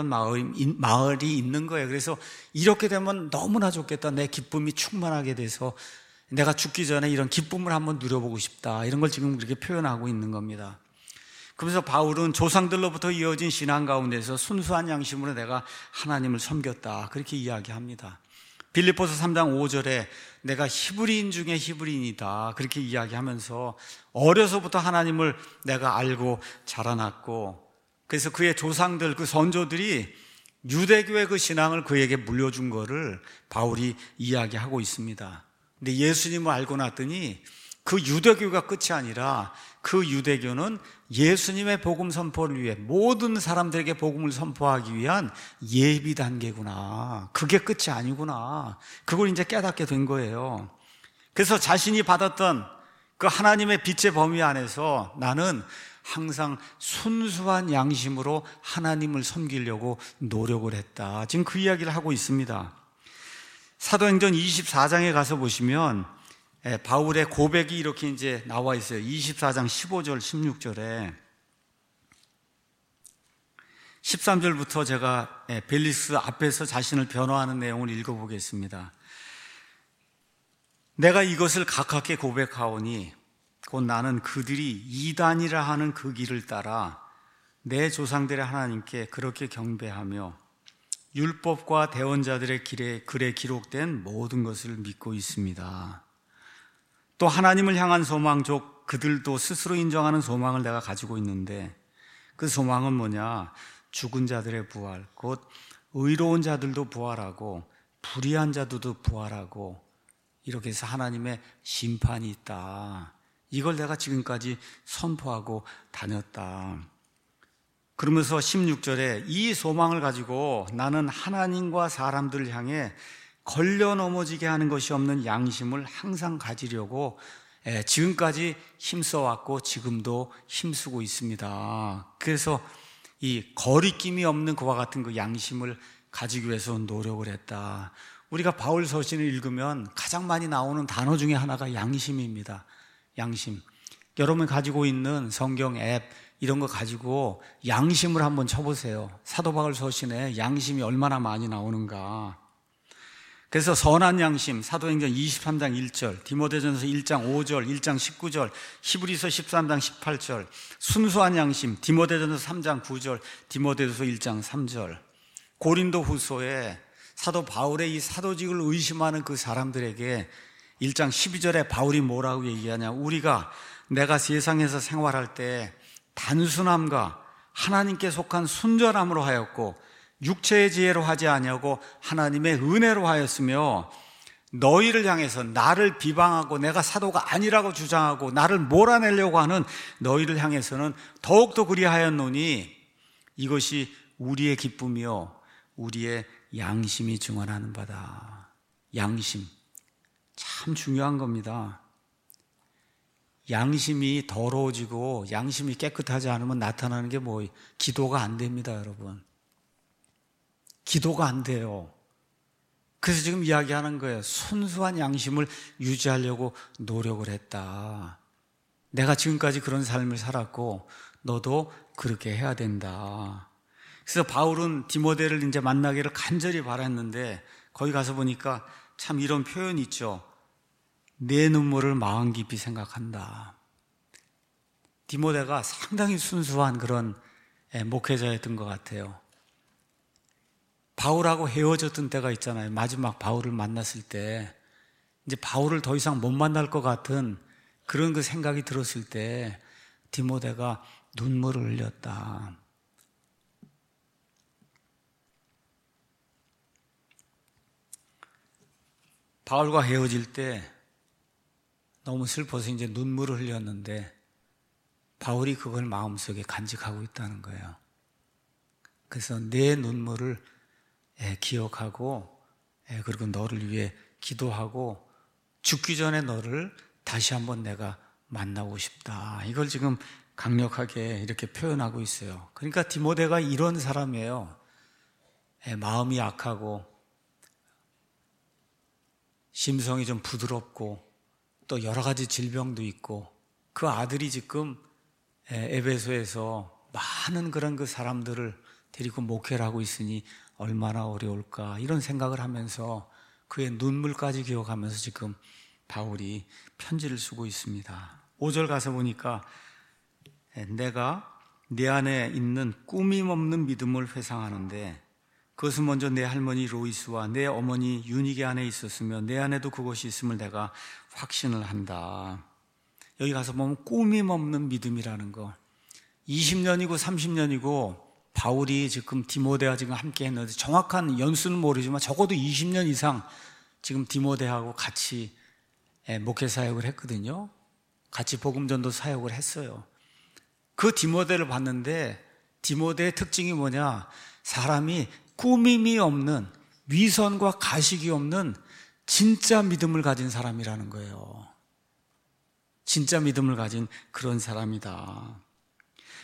S1: 마을이 있는 거예요. 그래서 이렇게 되면 너무나 좋겠다. 내 기쁨이 충만하게 돼서 내가 죽기 전에 이런 기쁨을 한번 누려보고 싶다. 이런 걸 지금 그렇게 표현하고 있는 겁니다. 그래서 바울은 조상들로부터 이어진 신앙 가운데서 순수한 양심으로 내가 하나님을 섬겼다. 그렇게 이야기합니다. 빌립보서 3장 5절에 내가 히브리인 중에 히브리인이다. 그렇게 이야기하면서 어려서부터 하나님을 내가 알고 자라났고 그래서 그의 조상들, 그 선조들이 유대교의 그 신앙을 그에게 물려준 거를 바울이 이야기하고 있습니다. 근데 예수님을 알고 났더니 그 유대교가 끝이 아니라 그 유대교는 예수님의 복음 선포를 위해 모든 사람들에게 복음을 선포하기 위한 예비 단계구나. 그게 끝이 아니구나. 그걸 이제 깨닫게 된 거예요. 그래서 자신이 받았던 그 하나님의 빛의 범위 안에서 나는 항상 순수한 양심으로 하나님을 섬기려고 노력을 했다. 지금 그 이야기를 하고 있습니다. 사도행전 24장에 가서 보시면 바울의 고백이 이렇게 이제 나와 있어요. 24장 15절, 16절에 13절부터 제가 벨리스 앞에서 자신을 변호하는 내용을 읽어보겠습니다. 내가 이것을 가깝게 고백하오니 곧 나는 그들이 이단이라 하는 그 길을 따라 내 조상들의 하나님께 그렇게 경배하며 율법과 대언자들의 글에 기록된 모든 것을 믿고 있습니다. 또 하나님을 향한 소망, 즉 그들도 스스로 인정하는 소망을 내가 가지고 있는데 그 소망은 뭐냐? 죽은 자들의 부활, 곧 의로운 자들도 부활하고 불의한 자들도 부활하고 이렇게 해서 하나님의 심판이 있다. 이걸 내가 지금까지 선포하고 다녔다. 그러면서 16절에 이 소망을 가지고 나는 하나님과 사람들을 향해 걸려 넘어지게 하는 것이 없는 양심을 항상 가지려고 지금까지 힘써왔고 지금도 힘쓰고 있습니다. 그래서 이 거리낌이 없는 그와 같은 그 양심을 가지기 위해서 노력을 했다. 우리가 바울 서신을 읽으면 가장 많이 나오는 단어 중에 하나가 양심입니다. 양심. 여러분이 가지고 있는 성경 앱 이런 거 가지고 양심을 한번 쳐보세요. 사도 바울 서신에 양심이 얼마나 많이 나오는가. 그래서 선한 양심, 사도행전 23장 1절, 디모데전서 1장 5절, 1장 19절, 히브리서 13장 18절, 순수한 양심, 디모데전서 3장 9절, 디모데전서 1장 3절, 고린도 후서에 사도 바울의 이 사도직을 의심하는 그 사람들에게 1장 12절에 바울이 뭐라고 얘기하냐. 우리가 내가 세상에서 생활할 때 단순함과 하나님께 속한 순전함으로 하였고 육체의 지혜로 하지 아니하고 하나님의 은혜로 하였으며 너희를 향해서 나를 비방하고 내가 사도가 아니라고 주장하고 나를 몰아내려고 하는 너희를 향해서는 더욱더 그리하였노니 이것이 우리의 기쁨이요 우리의 양심이 증언하는 바다. 양심 참 중요한 겁니다. 양심이 더러워지고 양심이 깨끗하지 않으면 나타나는 게 뭐 기도가 안 됩니다, 여러분. 기도가 안 돼요. 그래서 지금 이야기하는 거예요. 순수한 양심을 유지하려고 노력을 했다. 내가 지금까지 그런 삶을 살았고 너도 그렇게 해야 된다. 그래서 바울은 디모데를 이제 만나기를 간절히 바랐는데 거기 가서 보니까 참 이런 표현이 있죠. 내 눈물을 마음 깊이 생각한다. 디모데가 상당히 순수한 그런 목회자였던 것 같아요. 바울하고 헤어졌던 때가 있잖아요. 마지막 바울을 만났을 때 이제 바울을 더 이상 못 만날 것 같은 그런 그 생각이 들었을 때 디모데가 눈물을 흘렸다. 바울과 헤어질 때 너무 슬퍼서 이제 눈물을 흘렸는데 바울이 그걸 마음속에 간직하고 있다는 거예요. 그래서 내 눈물을 기억하고 그리고 너를 위해 기도하고 죽기 전에 너를 다시 한번 내가 만나고 싶다. 이걸 지금 강력하게 이렇게 표현하고 있어요. 그러니까 디모데가 이런 사람이에요. 마음이 약하고 심성이 좀 부드럽고 또 여러 가지 질병도 있고 그 아들이 지금 에베소에서 많은 그런 그 사람들을 데리고 목회를 하고 있으니 얼마나 어려울까 이런 생각을 하면서 그의 눈물까지 기억하면서 지금 바울이 편지를 쓰고 있습니다. 5절 가서 보니까 내가 내 안에 있는 꾸밈 없는 믿음을 회상하는데 그것은 먼저 내 할머니 로이스와 내 어머니 유니게 안에 있었으며 내 안에도 그것이 있음을 내가 확신을 한다. 여기 가서 보면 꾸밈 없는 믿음이라는 거 20년이고 30년이고 바울이 지금 디모데와 지금 함께 했는데 정확한 연수는 모르지만 적어도 20년 이상 지금 디모데하고 같이 목회 사역을 했거든요. 같이 복음전도 사역을 했어요. 그 디모데를 봤는데 디모데의 특징이 뭐냐? 사람이 꾸밈이 없는 위선과 가식이 없는 진짜 믿음을 가진 사람이라는 거예요. 진짜 믿음을 가진 그런 사람이다.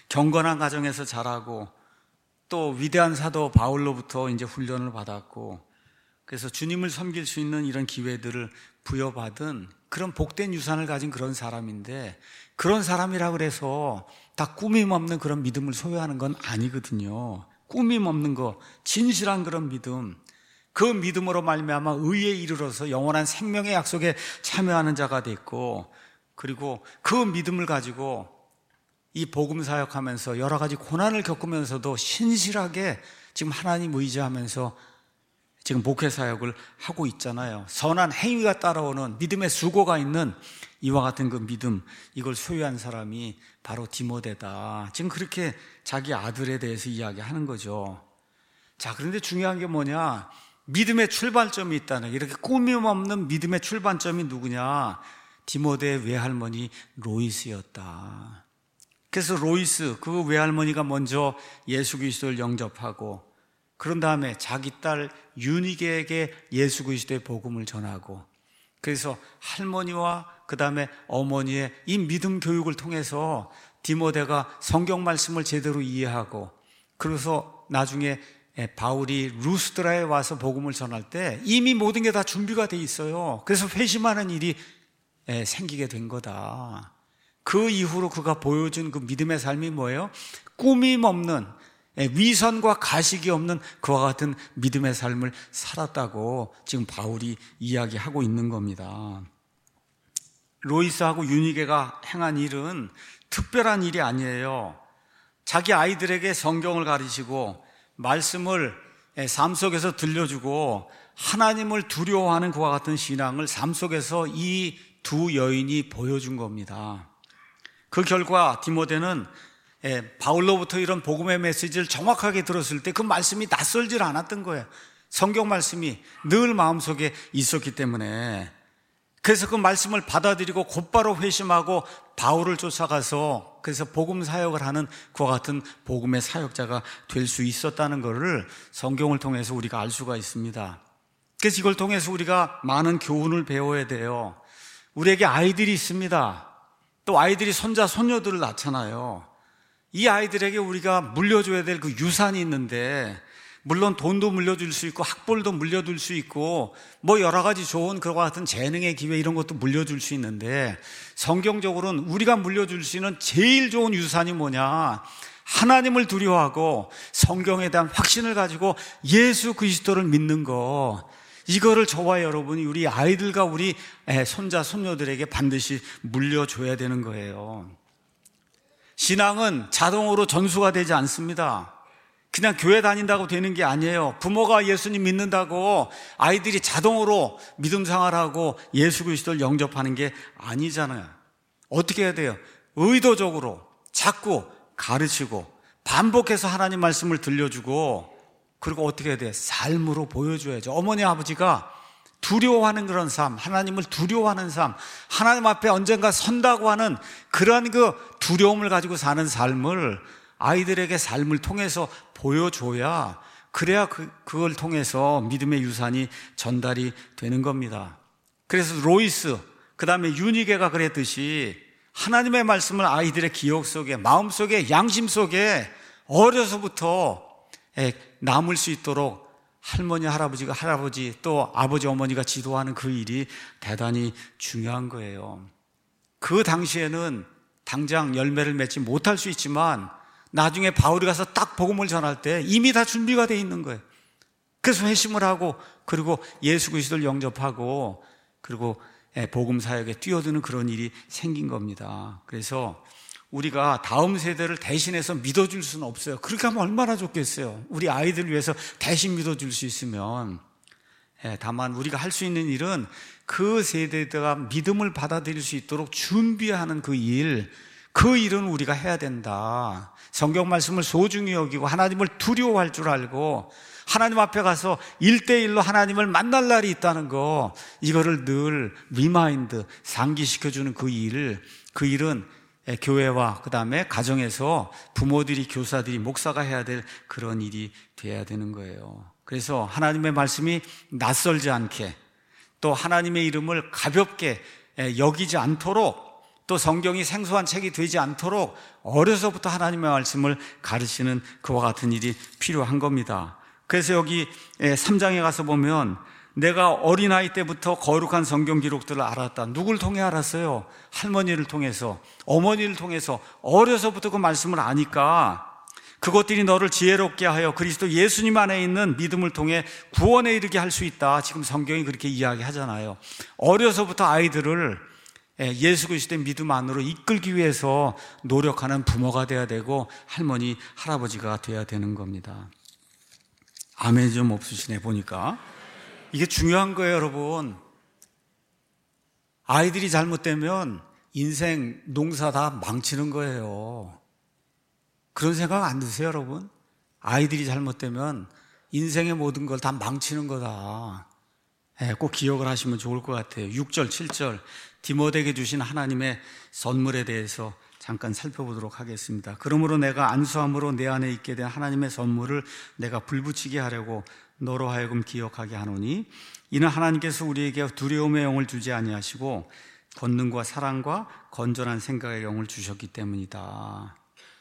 S1: 경건한 가정에서 자라고 또 위대한 사도 바울로부터 이제 훈련을 받았고 그래서 주님을 섬길 수 있는 이런 기회들을 부여받은 그런 복된 유산을 가진 그런 사람인데 그런 사람이라 그래서 다 꾸밈 없는 그런 믿음을 소유하는 건 아니거든요. 꾸밈 없는 거, 진실한 그런 믿음, 그 믿음으로 말미암아 의에 이르러서 영원한 생명의 약속에 참여하는 자가 됐고 그리고 그 믿음을 가지고 이 복음 사역하면서 여러 가지 고난을 겪으면서도 신실하게 지금 하나님 의지하면서 지금 목회 사역을 하고 있잖아요. 선한 행위가 따라오는 믿음의 수고가 있는 이와 같은 그 믿음, 이걸 소유한 사람이 바로 디모데다. 지금 그렇게 자기 아들에 대해서 이야기하는 거죠. 자, 그런데 중요한 게 뭐냐? 믿음의 출발점이 있다는, 이렇게 꾸밈 없는 믿음의 출발점이 누구냐? 디모데의 외할머니 로이스였다. 그래서 로이스, 그 외할머니가 먼저 예수 그리스도를 영접하고 그런 다음에 자기 딸 유니게에게 예수 그리스도의 복음을 전하고 그래서 할머니와 그 다음에 어머니의 이 믿음 교육을 통해서 디모데가 성경 말씀을 제대로 이해하고 그래서 나중에 바울이 루스드라에 와서 복음을 전할 때 이미 모든 게 다 준비가 돼 있어요. 그래서 회심하는 일이 생기게 된 거다. 그 이후로 그가 보여준 그 믿음의 삶이 뭐예요? 꾸밈 없는, 위선과 가식이 없는 그와 같은 믿음의 삶을 살았다고 지금 바울이 이야기하고 있는 겁니다. 로이스하고 유니게가 행한 일은 특별한 일이 아니에요. 자기 아이들에게 성경을 가르치고 말씀을 삶 속에서 들려주고 하나님을 두려워하는 그와 같은 신앙을 삶 속에서 이 두 여인이 보여준 겁니다. 그 결과 디모데는 바울로부터 이런 복음의 메시지를 정확하게 들었을 때 그 말씀이 낯설질 않았던 거예요. 성경 말씀이 늘 마음속에 있었기 때문에. 그래서 그 말씀을 받아들이고 곧바로 회심하고 바울을 쫓아가서 그래서 복음 사역을 하는 그와 같은 복음의 사역자가 될 수 있었다는 것을 성경을 통해서 우리가 알 수가 있습니다. 그래서 이걸 통해서 우리가 많은 교훈을 배워야 돼요. 우리에게 아이들이 있습니다. 또 아이들이 손자, 손녀들을 낳잖아요. 이 아이들에게 우리가 물려줘야 될 그 유산이 있는데 물론 돈도 물려줄 수 있고 학벌도 물려줄 수 있고 뭐 여러 가지 좋은 그와 같은 재능의 기회 이런 것도 물려줄 수 있는데 성경적으로는 우리가 물려줄 수 있는 제일 좋은 유산이 뭐냐? 하나님을 두려워하고 성경에 대한 확신을 가지고 예수 그리스도를 믿는 거, 이거를 저와 여러분이 우리 아이들과 우리 손자, 손녀들에게 반드시 물려줘야 되는 거예요. 신앙은 자동으로 전수가 되지 않습니다. 그냥 교회 다닌다고 되는 게 아니에요. 부모가 예수님 믿는다고 아이들이 자동으로 믿음 생활하고 예수 그리스도를 영접하는 게 아니잖아요. 어떻게 해야 돼요? 의도적으로 자꾸 가르치고 반복해서 하나님 말씀을 들려주고 그리고 어떻게 해야 돼요? 삶으로 보여줘야죠. 어머니 아버지가 두려워하는 그런 삶, 하나님을 두려워하는 삶, 하나님 앞에 언젠가 선다고 하는 그런 그 두려움을 가지고 사는 삶을 아이들에게 삶을 통해서 보여줘야 그래야 그걸 통해서 믿음의 유산이 전달이 되는 겁니다. 그래서 로이스, 그 다음에 유니게가 그랬듯이 하나님의 말씀을 아이들의 기억 속에, 마음 속에, 양심 속에 어려서부터 남을 수 있도록 할머니, 할아버지 또 아버지, 어머니가 지도하는 그 일이 대단히 중요한 거예요. 그 당시에는 당장 열매를 맺지 못할 수 있지만 나중에 바울이 가서 딱 복음을 전할 때 이미 다 준비가 되어 있는 거예요. 그래서 회심을 하고 그리고 예수 그리스도를 영접하고 그리고 복음 사역에 뛰어드는 그런 일이 생긴 겁니다. 그래서 우리가 다음 세대를 대신해서 믿어줄 수는 없어요. 그렇게 하면 얼마나 좋겠어요. 우리 아이들을 위해서 대신 믿어줄 수 있으면. 다만 우리가 할 수 있는 일은 그 세대가 믿음을 받아들일 수 있도록 준비하는 그 일은 우리가 해야 된다. 성경 말씀을 소중히 여기고 하나님을 두려워할 줄 알고 하나님 앞에 가서 1대1로 하나님을 만날 날이 있다는 거, 이거를 늘 리마인드, 상기시켜주는 그 일은 교회와 그 다음에 가정에서 부모들이, 교사들이, 목사가 해야 될 그런 일이 돼야 되는 거예요. 그래서 하나님의 말씀이 낯설지 않게 또 하나님의 이름을 가볍게 여기지 않도록 또 성경이 생소한 책이 되지 않도록 어려서부터 하나님의 말씀을 가르치는 그와 같은 일이 필요한 겁니다. 그래서 여기 3장에 가서 보면 내가 어린아이 때부터 거룩한 성경 기록들을 알았다. 누굴 통해 알았어요? 할머니를 통해서, 어머니를 통해서 어려서부터 그 말씀을 아니까 그것들이 너를 지혜롭게 하여 그리스도 예수님 안에 있는 믿음을 통해 구원에 이르게 할 수 있다. 지금 성경이 그렇게 이야기하잖아요. 어려서부터 아이들을 예수 그리스도의 믿음 안으로 이끌기 위해서 노력하는 부모가 돼야 되고 할머니, 할아버지가 돼야 되는 겁니다. 아멘 좀 없으시네 보니까. 이게 중요한 거예요, 여러분. 아이들이 잘못되면 인생, 농사 다 망치는 거예요. 그런 생각 안 드세요, 여러분? 아이들이 잘못되면 인생의 모든 걸 다 망치는 거다. 꼭 기억을 하시면 좋을 것 같아요. 6절, 7절 디모데에게 주신 하나님의 선물에 대해서 잠깐 살펴보도록 하겠습니다. 그러므로 내가 안수함으로 내 안에 있게 된 하나님의 선물을 내가 불붙이게 하려고 너로 하여금 기억하게 하노니 이는 하나님께서 우리에게 두려움의 영을 주지 아니하시고 권능과 사랑과 건전한 생각의 영을 주셨기 때문이다.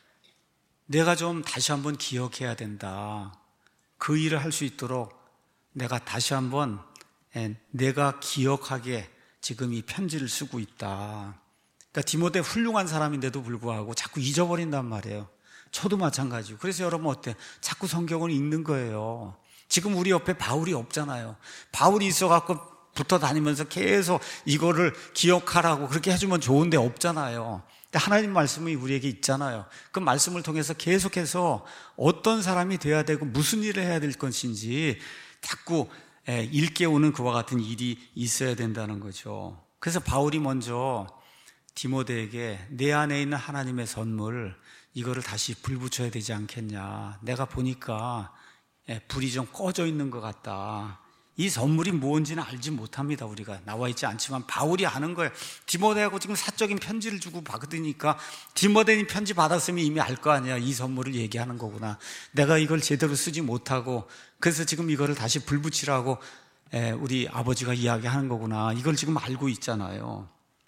S1: 내가 좀 다시 한번 기억해야 된다. 그 일을 할 수 있도록 내가 다시 한번 내가 기억하게 지금 이 편지를 쓰고 있다. 그러니까 디모데 훌륭한 사람인데도 불구하고 자꾸 잊어버린단 말이에요. 저도 마찬가지고. 그래서 여러분 어때? 자꾸 성경을 읽는 거예요. 지금 우리 옆에 바울이 없잖아요. 바울이 있어갖고 붙어 다니면서 계속 이거를 기억하라고 그렇게 해주면 좋은데 없잖아요. 근데 하나님 말씀이 우리에게 있잖아요. 그 말씀을 통해서 계속해서 어떤 사람이 돼야 되고 무슨 일을 해야 될 것인지 자꾸 일깨우는 그와 같은 일이 있어야 된다는 거죠. 그래서 바울이 먼저 디모데에게 내 안에 있는 하나님의 선물 이거를 다시 불 붙여야 되지 않겠냐. 내가 보니까 불이 좀 꺼져 있는 것 같다. 이 선물이 뭔지는 알지 못합니다. 우리가 나와 있지 않지만 바울이 아는 거예요. 디모데하고 지금 사적인 편지를 주고 받으니까 디모데는 편지 받았으면 이미 알 거 아니야. 이 선물을 얘기하는 거구나. 내가 이걸 제대로 쓰지 못하고 그래서 지금 이거를 다시 불 붙이라고 우리 아버지가 이야기하는 거구나. 이걸 지금 알고 있잖아요.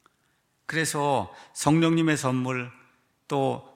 S1: 그래서 성령님의 선물 또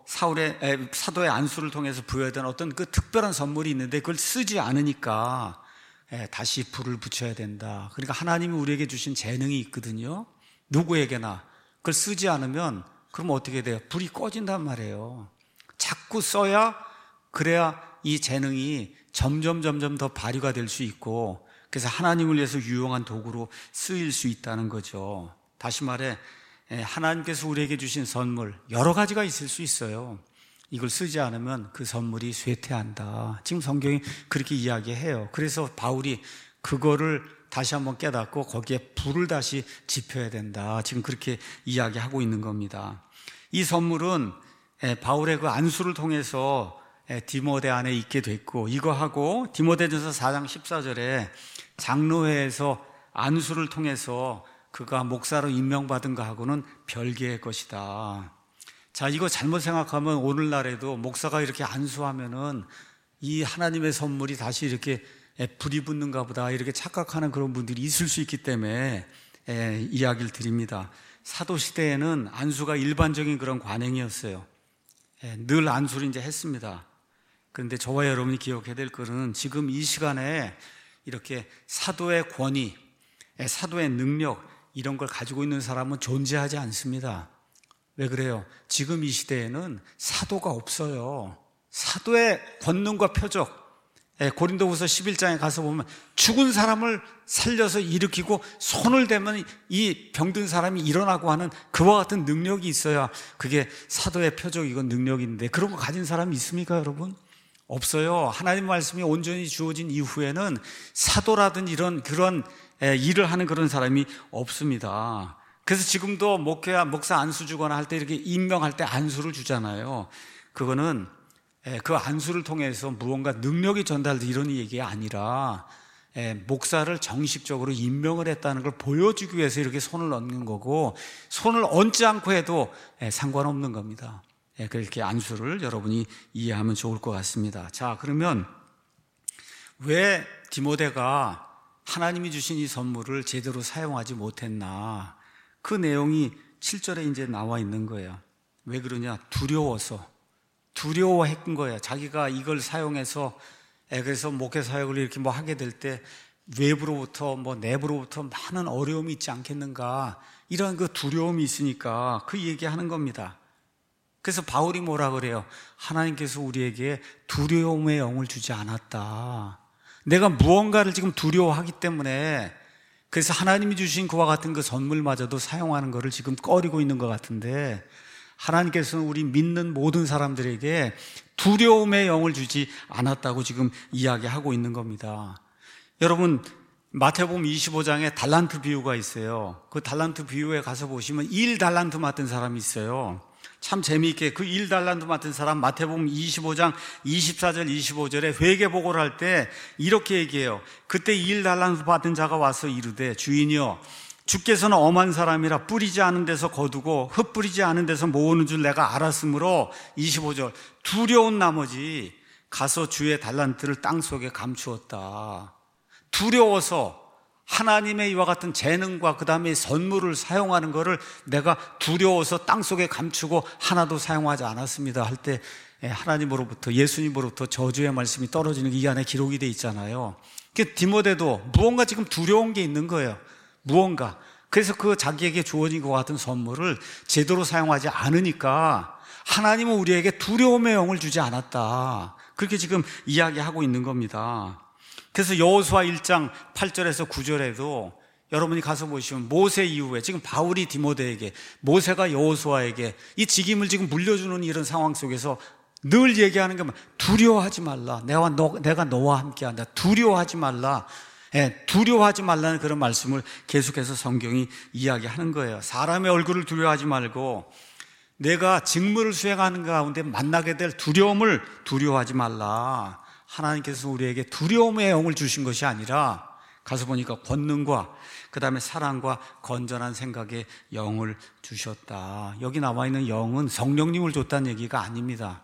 S1: 사도의 안수를 통해서 부여된 어떤 그 특별한 선물이 있는데 그걸 쓰지 않으니까 다시 불을 붙여야 된다. 그러니까 하나님이 우리에게 주신 재능이 있거든요. 누구에게나 그걸 쓰지 않으면 그럼 어떻게 돼요? 불이 꺼진단 말이에요. 자꾸 써야 그래야 이 재능이 점점 더 발휘가 될 수 있고 그래서 하나님을 위해서 유용한 도구로 쓰일 수 있다는 거죠. 다시 말해 하나님께서 우리에게 주신 선물 여러 가지가 있을 수 있어요. 이걸 쓰지 않으면 그 선물이 쇠퇴한다. 지금 성경이 그렇게 이야기해요. 그래서 바울이 그거를 다시 한번 깨닫고 거기에 불을 다시 지펴야 된다. 지금 그렇게 이야기하고 있는 겁니다. 이 선물은 바울의 그 안수를 통해서 디모데 안에 있게 됐고 이거하고 디모데전서 4장 14절에 장로회에서 안수를 통해서 그가 목사로 임명받은 거하고는 별개의 것이다. 자, 이거 잘못 생각하면 오늘날에도 목사가 이렇게 안수하면은 이 하나님의 선물이 다시 이렇게 불이 붙는가 보다 이렇게 착각하는 그런 분들이 있을 수 있기 때문에 이야기를 드립니다. 사도시대에는 안수가 일반적인 그런 관행이었어요. 늘 안수를 이제 했습니다. 그런데 저와 여러분이 기억해야 될 것은 지금 이 시간에 이렇게 사도의 권위, 사도의 능력 이런 걸 가지고 있는 사람은 존재하지 않습니다. 왜 그래요? 지금 이 시대에는 사도가 없어요. 사도의 권능과 표적, 고린도후서 11장에 가서 보면 죽은 사람을 살려서 일으키고 손을 대면 이 병든 사람이 일어나고 하는 그와 같은 능력이 있어야 그게 사도의 표적이고 능력인데 그런 거 가진 사람이 있습니까, 여러분? 없어요. 하나님 말씀이 온전히 주어진 이후에는 사도라든 이런 그런 일을 하는 그런 사람이 없습니다. 그래서 지금도 목사 안수 주거나 할 때 이렇게 임명할 때 안수를 주잖아요. 그거는 그 안수를 통해서 무언가 능력이 전달돼 이런 얘기가 아니라 목사를 정식적으로 임명을 했다는 걸 보여주기 위해서 이렇게 손을 얹는 거고 손을 얹지 않고 해도 상관없는 겁니다. 그렇게 안수를 여러분이 이해하면 좋을 것 같습니다. 자, 그러면 왜 디모데가 하나님이 주신 이 선물을 제대로 사용하지 못했나? 그 내용이 7절에 이제 나와 있는 거예요. 왜 그러냐? 두려워했던 거예요. 자기가 이걸 사용해서 그래서 목회 사역을 이렇게 뭐 하게 될 때 외부로부터 뭐 내부로부터 많은 어려움이 있지 않겠는가, 이런 그 두려움이 있으니까 그 얘기하는 겁니다. 그래서 바울이 뭐라 그래요? 하나님께서 우리에게 두려움의 영을 주지 않았다. 내가 무언가를 지금 두려워하기 때문에, 그래서 하나님이 주신 그와 같은 그 선물마저도 사용하는 것을 지금 꺼리고 있는 것 같은데, 하나님께서는 우리 믿는 모든 사람들에게 두려움의 영을 주지 않았다고 지금 이야기하고 있는 겁니다. 여러분, 마태복음 25장에 달란트 비유가 있어요. 그 달란트 비유에 가서 보시면 1달란트 맡은 사람이 있어요. 참 재미있게 그 1달란트 맡은 사람, 마태복음 25장 24절 25절에 회개보고를 할 때 이렇게 얘기해요. 그때 1달란트 받은 자가 와서 이르되, 주인이여, 주께서는 엄한 사람이라 뿌리지 않은 데서 거두고 흩뿌리지 않은 데서 모으는 줄 내가 알았으므로, 25절, 두려운 나머지 가서 주의 달란트를 땅속에 감추었다. 두려워서 하나님의 이와 같은 재능과 그 다음에 선물을 사용하는 것을 내가 두려워서 땅속에 감추고 하나도 사용하지 않았습니다 할 때, 하나님으로부터, 예수님으로부터 저주의 말씀이 떨어지는 게 이 안에 기록이 돼 있잖아요. 디모데도 무언가 지금 두려운 게 있는 거예요. 무언가. 그래서 그 자기에게 주어진 것 같은 선물을 제대로 사용하지 않으니까 하나님은 우리에게 두려움의 영을 주지 않았다. 그렇게 지금 이야기하고 있는 겁니다. 그래서 여호수아 1장 8절에서 9절에도 여러분이 가서 보시면 모세 이후에 지금 바울이 디모데에게, 모세가 여호수아에게 이 직임을 지금 물려주는 이런 상황 속에서 늘 얘기하는 게 두려워하지 말라. 내가 너와 함께한다. 두려워하지 말라. 두려워하지 말라는 그런 말씀을 계속해서 성경이 이야기하는 거예요. 사람의 얼굴을 두려워하지 말고 내가 직무를 수행하는 가운데 만나게 될 두려움을 두려워하지 말라. 하나님께서 우리에게 두려움의 영을 주신 것이 아니라, 가서 보니까 권능과 그 다음에 사랑과 건전한 생각의 영을 주셨다. 여기 나와 있는 영은 성령님을 줬다는 얘기가 아닙니다.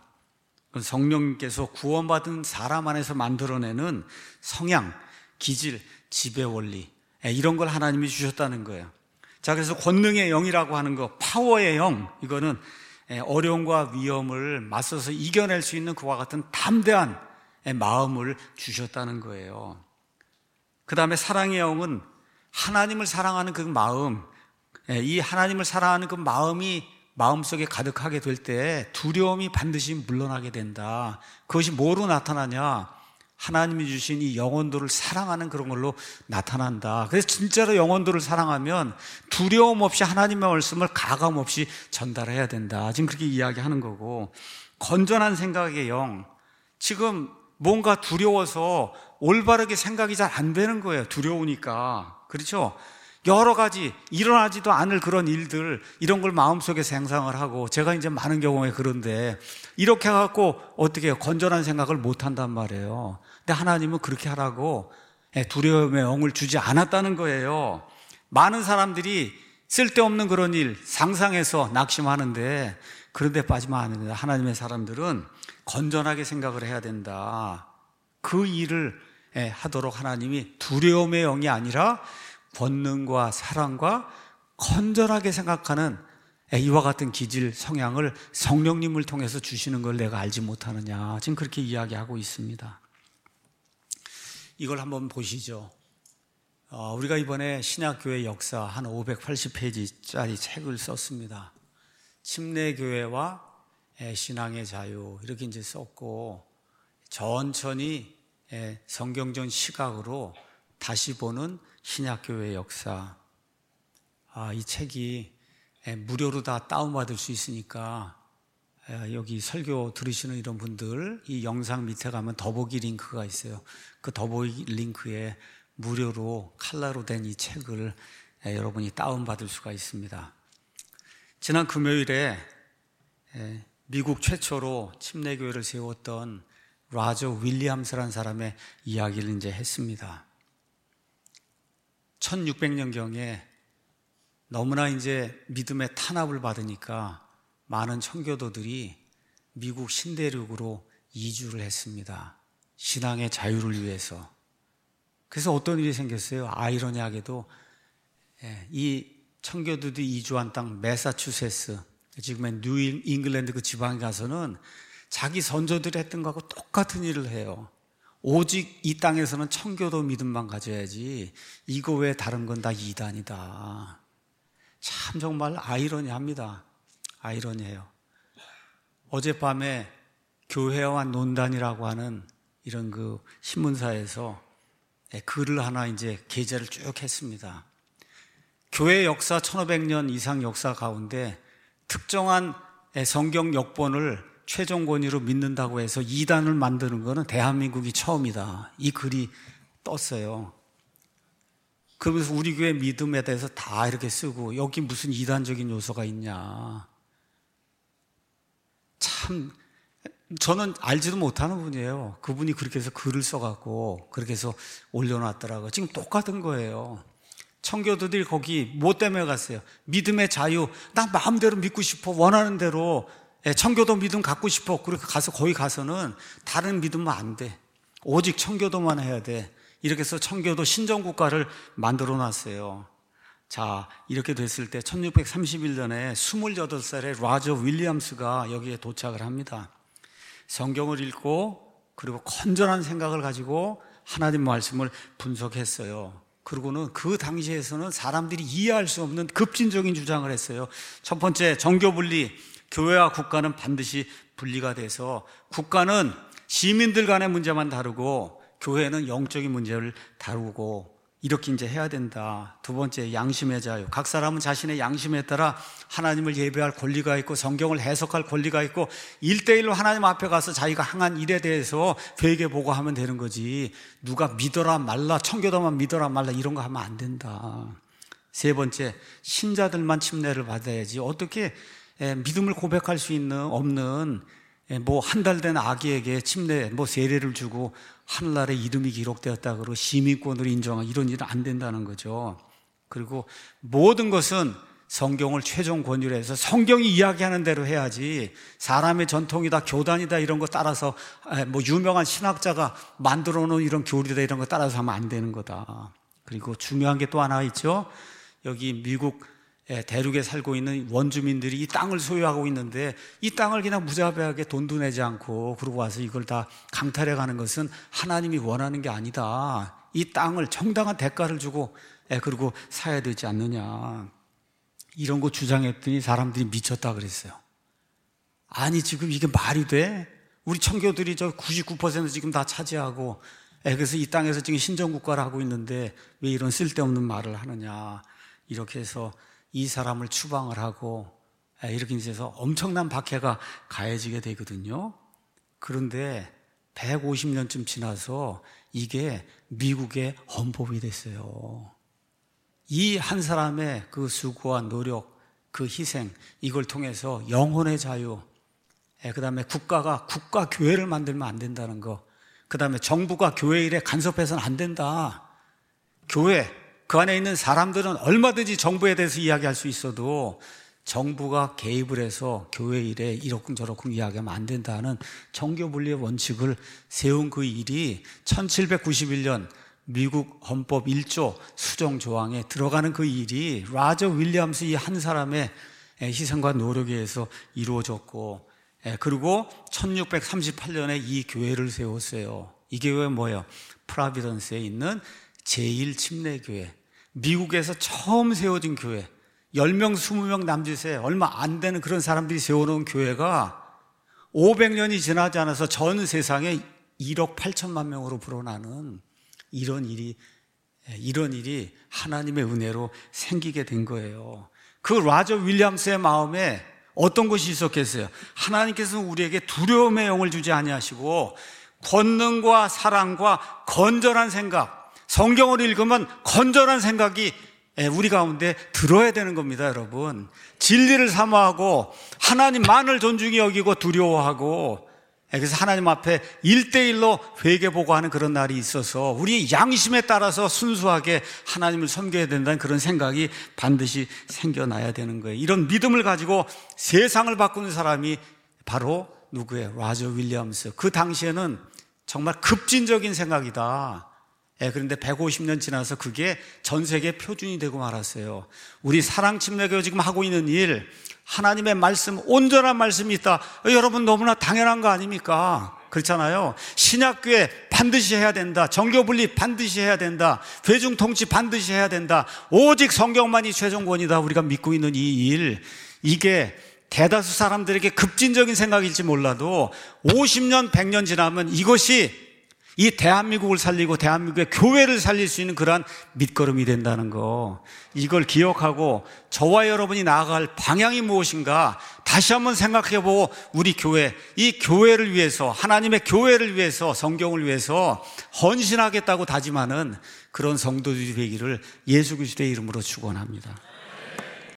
S1: 성령님께서 구원받은 사람 안에서 만들어내는 성향, 기질, 지배원리, 이런 걸 하나님이 주셨다는 거예요. 자, 그래서 권능의 영이라고 하는 거, 파워의 영, 이거는 어려움과 위험을 맞서서 이겨낼 수 있는 그와 같은 담대한 마음을 주셨다는 거예요. 그 다음에 사랑의 영은 하나님을 사랑하는 그 마음, 이 하나님을 사랑하는 그 마음이 마음속에 가득하게 될 때 두려움이 반드시 물러나게 된다. 그것이 뭐로 나타나냐? 하나님이 주신 이 영혼들을 사랑하는 그런 걸로 나타난다. 그래서 진짜로 영혼들을 사랑하면 두려움 없이 하나님의 말씀을 가감 없이 전달해야 된다. 지금 그렇게 이야기하는 거고, 건전한 생각의 영, 지금 뭔가 두려워서 올바르게 생각이 잘 안 되는 거예요. 두려우니까. 그렇죠? 여러 가지 일어나지도 않을 그런 일들, 이런 걸 마음속에 생각을 하고, 제가 이제 많은 경우에 그런데 이렇게 해갖고 어떻게 해요? 건전한 생각을 못 한단 말이에요. 근데 하나님은 그렇게 하라고 두려움의 영을 주지 않았다는 거예요. 많은 사람들이 쓸데없는 그런 일 상상해서 낙심하는데 그런 데 빠지면 안 됩니다. 하나님의 사람들은 건전하게 생각을 해야 된다. 그 일을 하도록 하나님이 두려움의 영이 아니라 권능과 사랑과 건전하게 생각하는 이와 같은 기질, 성향을 성령님을 통해서 주시는 걸 내가 알지 못하느냐. 지금 그렇게 이야기하고 있습니다. 이걸 한번 보시죠. 우리가 이번에 신약교회 역사 한 580페이지짜리 책을 썼습니다. 침례교회와 신앙의 자유, 이렇게 이제 썼고, 천천히 성경전 시각으로 다시 보는 신약교회 역사. 이 책이 무료로 다 다운받을 수 있으니까 여기 설교 들으시는 이런 분들, 이 영상 밑에 가면 더보기 링크가 있어요. 그 더보기 링크에 무료로 칼라로 된 이 책을 여러분이 다운받을 수가 있습니다. 지난 금요일에 미국 최초로 침례교회를 세웠던 라저 윌리엄스라는 사람의 이야기를 이제 했습니다. 1600년경에 너무나 이제 믿음의 탄압을 받으니까 많은 청교도들이 미국 신대륙으로 이주를 했습니다. 신앙의 자유를 위해서. 그래서 어떤 일이 생겼어요? 아이러니하게도 이 청교도들이 이주한 땅 매사추세츠, 지금의 뉴 잉글랜드 그 지방에 가서는 자기 선조들이 했던 거하고 똑같은 일을 해요. 오직 이 땅에서는 청교도 믿음만 가져야지 이거 외에 다른 건 다 이단이다. 참 정말 아이러니합니다. 아이러니해요. 어젯밤에 교회와 논단이라고 하는 이런 그 신문사에서 글을 하나 이제 게재를 쭉 했습니다. 교회 역사 1500년 이상 역사 가운데 특정한 성경 역본을 최종 권위로 믿는다고 해서 이단을 만드는 것은 대한민국이 처음이다. 이 글이 떴어요. 그러면서 우리 교회 믿음에 대해서 다 이렇게 쓰고 여기 무슨 이단적인 요소가 있냐. 참 저는 알지도 못하는 분이에요. 그분이 그렇게 해서 글을 써갖고 그렇게 해서 올려놨더라고요. 지금 똑같은 거예요. 청교도들이 거기 뭐 때문에 갔어요? 믿음의 자유. 나 마음대로 믿고 싶어. 원하는 대로 청교도 믿음 갖고 싶어. 그렇게 가서 거기 가서는 다른 믿으면 안 돼. 오직 청교도만 해야 돼. 이렇게 해서 청교도 신정국가를 만들어 놨어요. 자, 이렇게 됐을 때 1631년에 28살의 라저 윌리엄스가 여기에 도착을 합니다. 성경을 읽고 그리고 건전한 생각을 가지고 하나님 말씀을 분석했어요. 그리고는 그 당시에서는 사람들이 이해할 수 없는 급진적인 주장을 했어요. 첫 번째, 정교분리. 교회와 국가는 반드시 분리가 돼서 국가는 시민들 간의 문제만 다루고 교회는 영적인 문제를 다루고 이렇게 이제 해야 된다. 두 번째, 양심의 자유. 각 사람은 자신의 양심에 따라 하나님을 예배할 권리가 있고 성경을 해석할 권리가 있고 1대1로 하나님 앞에 가서 자기가 행한 일에 대해서 회개 보고하면 되는 거지. 누가 믿어라 말라, 청교도만 믿어라 말라 이런 거 하면 안 된다. 세 번째, 신자들만 침례를 받아야지. 어떻게 믿음을 고백할 수 있는 없는 뭐 한 달 된 아기에게 침례 뭐 세례를 주고 하늘나라에 이름이 기록되었다 그러고 시민권으로 인정하고 이런 일은 안 된다는 거죠. 그리고 모든 것은 성경을 최종 권위로 해서 성경이 이야기하는 대로 해야지 사람의 전통이다 교단이다 이런 거 따라서 뭐 유명한 신학자가 만들어 놓은 이런 교리다 이런 거 따라서 하면 안 되는 거다. 그리고 중요한 게 또 하나 있죠. 여기 미국 대륙에 살고 있는 원주민들이 이 땅을 소유하고 있는데 이 땅을 그냥 무자비하게 돈도 내지 않고 그러고 와서 이걸 다 강탈해 가는 것은 하나님이 원하는 게 아니다. 이 땅을 정당한 대가를 주고 그리고 사야 되지 않느냐. 이런 거 주장했더니 사람들이 미쳤다 그랬어요. 아니 지금 이게 말이 돼? 우리 청교들이 저 99% 지금 다 차지하고 그래서 이 땅에서 지금 신정국가를 하고 있는데 왜 이런 쓸데없는 말을 하느냐. 이렇게 해서 이 사람을 추방을 하고 이렇게 해서 엄청난 박해가 가해지게 되거든요. 그런데 150년쯤 지나서 이게 미국의 헌법이 됐어요. 이 한 사람의 그 수고와 노력, 그 희생 이걸 통해서 영혼의 자유, 그 다음에 국가가 국가교회를 만들면 안 된다는 거, 그 다음에 정부가 교회 일에 간섭해서는 안 된다. 교회 그 안에 있는 사람들은 얼마든지 정부에 대해서 이야기할 수 있어도 정부가 개입을 해서 교회 일에 이러쿵저러쿵 이야기하면 안 된다는 정교분리의 원칙을 세운 그 일이 1791년 미국 헌법 1조 수정조항에 들어가는 그 일이 라저 윌리엄스 이 한 사람의 희생과 노력에 의해서 이루어졌고 그리고 1638년에 이 교회를 세웠어요. 이 교회가 뭐예요? 프라비던스에 있는 제1침례교회, 미국에서 처음 세워진 교회, 10명, 20명 남짓에 얼마 안 되는 그런 사람들이 세워놓은 교회가 500년이 지나지 않아서 전 세상에 1억 8천만 명으로 불어나는 이런 일이 하나님의 은혜로 생기게 된 거예요. 그 라저 윌리엄스의 마음에 어떤 것이 있었겠어요? 하나님께서는 우리에게 두려움의 영을 주지 아니하시고 권능과 사랑과 건전한 생각, 성경을 읽으면 건전한 생각이 우리 가운데 들어야 되는 겁니다, 여러분. 진리를 사모하고 하나님만을 존중히 여기고 두려워하고 그래서 하나님 앞에 1대1로 회개보고하는 그런 날이 있어서 우리 양심에 따라서 순수하게 하나님을 섬겨야 된다는 그런 생각이 반드시 생겨나야 되는 거예요. 이런 믿음을 가지고 세상을 바꾸는 사람이 바로 누구예요? 라저 윌리엄스. 그 당시에는 정말 급진적인 생각이다. 그런데 150년 지나서 그게 전 세계 표준이 되고 말았어요. 우리 사랑침례교회 지금 하고 있는 일, 하나님의 말씀, 온전한 말씀이 있다. 여러분 너무나 당연한 거 아닙니까? 그렇잖아요. 신약교회 반드시 해야 된다. 정교분리 반드시 해야 된다. 회중통치 반드시 해야 된다. 오직 성경만이 최종권이다. 우리가 믿고 있는 이 일, 이게 대다수 사람들에게 급진적인 생각일지 몰라도 50년, 100년 지나면 이것이 이 대한민국을 살리고 대한민국의 교회를 살릴 수 있는 그러한 밑거름이 된다는 거, 이걸 기억하고 저와 여러분이 나아갈 방향이 무엇인가 다시 한번 생각해보고 우리 교회, 이 교회를 위해서, 하나님의 교회를 위해서, 성경을 위해서 헌신하겠다고 다짐하는 그런 성도들이 되기를 예수 그리스도의 이름으로 축원합니다.